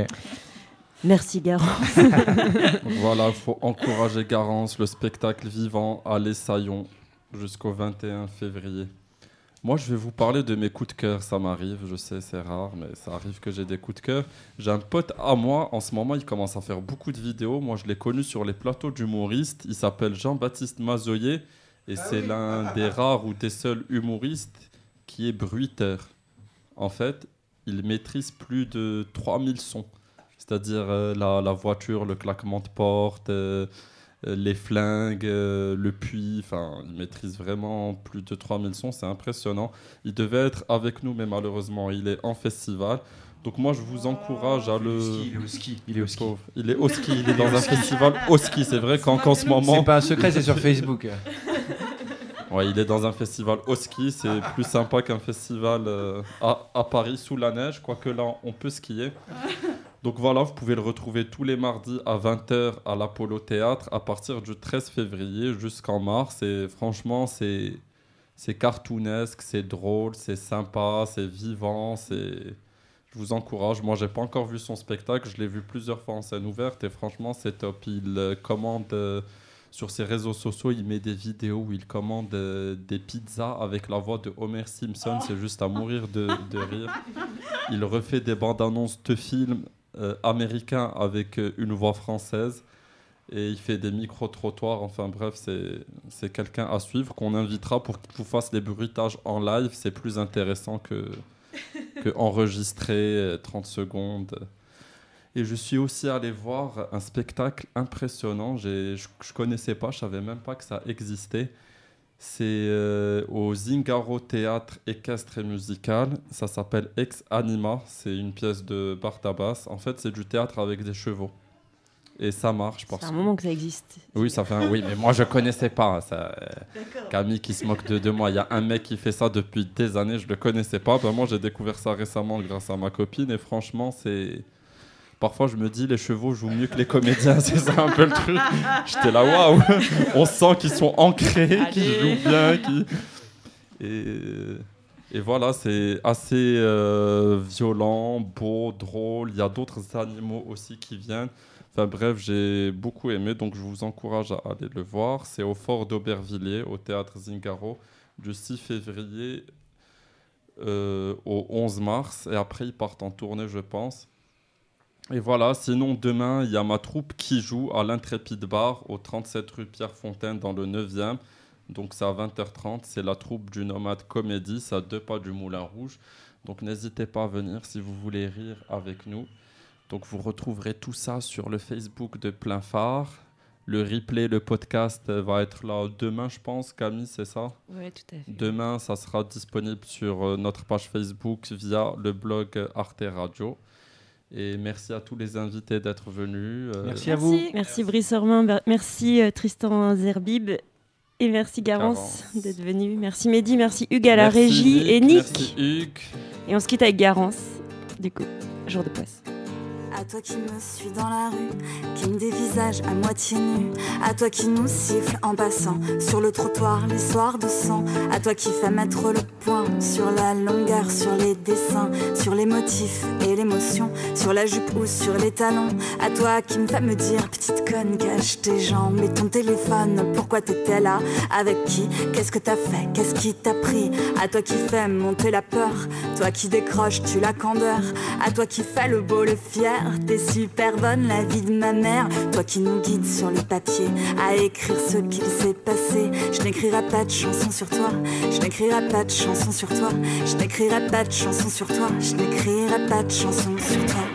Speaker 3: Merci Garance.
Speaker 1: Voilà, il faut encourager Garance, le spectacle vivant à l'Essaillon jusqu'au 21 février. Moi, je vais vous parler de mes coups de cœur. Ça m'arrive, je sais, c'est rare, mais ça arrive que j'ai des coups de cœur. J'ai un pote à moi, en ce moment, il commence à faire beaucoup de vidéos. Moi, je l'ai connu sur les plateaux d'humoristes. Il s'appelle Jean-Baptiste Mazoyer et c'est l'un des rares ou des seuls humoristes qui est bruiteur. En fait, il maîtrise plus de 3000 sons. C'est-à-dire la voiture, le claquement de porte... les flingues, le puits, il maîtrise vraiment plus de 3000 sons, c'est impressionnant. Il devait être avec nous, mais malheureusement, il est en festival. Donc moi, je vous encourage à le...
Speaker 4: Il est au ski.
Speaker 1: Il est au ski, il est dans un festival au ski. C'est vrai qu'en ce moment...
Speaker 4: C'est pas un secret, c'est sur Facebook.
Speaker 1: Ouais, il est dans un festival au ski, c'est plus sympa qu'un festival à Paris sous la neige, quoique là, on peut skier. Donc voilà, vous pouvez le retrouver tous les mardis à 20h à l'Apollo Théâtre à partir du 13 février jusqu'en mars. Et franchement, c'est cartoonesque, c'est drôle, c'est sympa, c'est vivant. Je vous encourage. Moi, j'ai pas encore vu son spectacle. Je l'ai vu plusieurs fois en scène ouverte et franchement, c'est top. Il commande sur ses réseaux sociaux, il met des vidéos où il commande des pizzas avec la voix de Homer Simpson. C'est juste à mourir de rire. Il refait des bandes annonces de films américain avec une voix française et il fait des micro-trottoirs. Enfin bref, c'est quelqu'un à suivre qu'on invitera pour qu'il vous fasse les bruitages en live. C'est plus intéressant que enregistrer 30 secondes. Et je suis aussi allé voir un spectacle impressionnant. Je ne connaissais pas, je ne savais même pas que ça existait. C'est au Zingaro Théâtre équestre et musical. Ça s'appelle Ex Anima. C'est une pièce de Bartabas. En fait, c'est du théâtre avec des chevaux. Et ça marche.
Speaker 3: C'est un moment que ça existe.
Speaker 1: Oui, oui, mais moi, je ne connaissais pas. Ça, Camille qui se moque de moi. Il y a un mec qui fait ça depuis des années. Je ne le connaissais pas. Ben, moi, j'ai découvert ça récemment grâce à ma copine. Et franchement, c'est... Parfois, je me dis, les chevaux jouent mieux que les comédiens, c'est ça un peu le truc. J'étais là, waouh, on sent qu'ils sont ancrés, qu'ils jouent bien. Et voilà, c'est assez violent, beau, drôle. Il y a d'autres animaux aussi qui viennent. Enfin bref, j'ai beaucoup aimé, donc je vous encourage à aller le voir. C'est au Fort d'Aubervilliers, au Théâtre Zingaro, du 6 février au 11 mars. Et après, ils partent en tournée, je pense. Et voilà, sinon demain, il y a ma troupe qui joue à l'Intrépide Bar au 37 rue Pierrefontaine dans le 9e. Donc c'est à 20h30, c'est la troupe du Nomade Comédie, c'est à 2 pas du Moulin Rouge. Donc n'hésitez pas à venir si vous voulez rire avec nous. Donc vous retrouverez tout ça sur le Facebook de Plein Phare. Le replay, le podcast va être là demain, je pense. Camille, c'est ça ?
Speaker 3: Oui, tout à fait.
Speaker 1: Demain, ça sera disponible sur notre page Facebook via le blog Arte Radio. Et merci à tous les invités d'être venus.
Speaker 4: Merci à vous.
Speaker 3: Merci Brice Ormain, merci Tristan Zerbib et merci Garance d'être venu. Merci Mehdi, merci Hugues à la régie et Nick.
Speaker 1: Merci Hugues.
Speaker 3: Et on se quitte avec Garance, du coup, jour de poisse.
Speaker 8: À toi qui me suis dans la rue, qui me dévisage à moitié nu. À toi qui nous siffle en passant sur le trottoir les soirs de sang. À toi qui fais mettre le point sur la longueur, sur les dessins, sur les motifs et l'émotion, sur la jupe ou sur les talons. À toi qui me fait me dire, petite conne, cache tes jambes et ton téléphone. Pourquoi t'étais là? Avec qui? Qu'est-ce que t'as fait? Qu'est-ce qui t'a pris? À toi qui fais monter la peur, toi qui décroches, tu la candeur. À toi qui fais le beau, le fier. T'es super bonne, la vie de ma mère. Toi qui nous guides sur le papier à écrire ce qu'il s'est passé. Je n'écrirai pas de chanson sur toi. Je n'écrirai pas de chanson sur toi. Je n'écrirai pas de chanson sur toi. Je n'écrirai pas de chanson sur toi.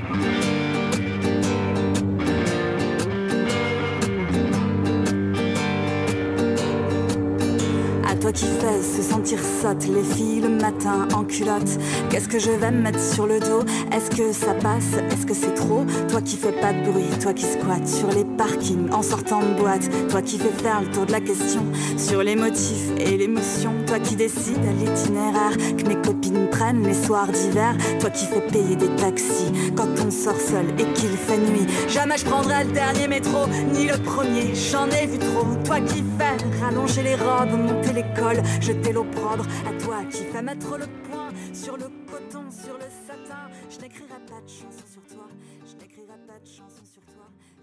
Speaker 8: Toi qui fais se sentir sotte les filles le matin en culotte. Qu'est-ce que je vais me mettre sur le dos? Est-ce que ça passe? Est-ce que c'est trop? Toi qui fais pas de bruit, toi qui squattes sur les parkings en sortant de boîte. Toi qui fais faire le tour de la question sur les motifs et l'émotion. Toi qui décide à l'itinéraire que mes copines prennent les soirs d'hiver. Toi qui fais payer des taxis quand on sort seul et qu'il fait nuit. Jamais je prendrai le dernier métro, ni le premier, j'en ai vu trop. Toi qui fais rallonger les robes, monter les colle, jeter l'opprobre. À toi qui fais mettre le point sur le coton, sur le satin. Je n'écrirai pas de chanson sur toi. Je n'écrirai pas de chanson sur toi.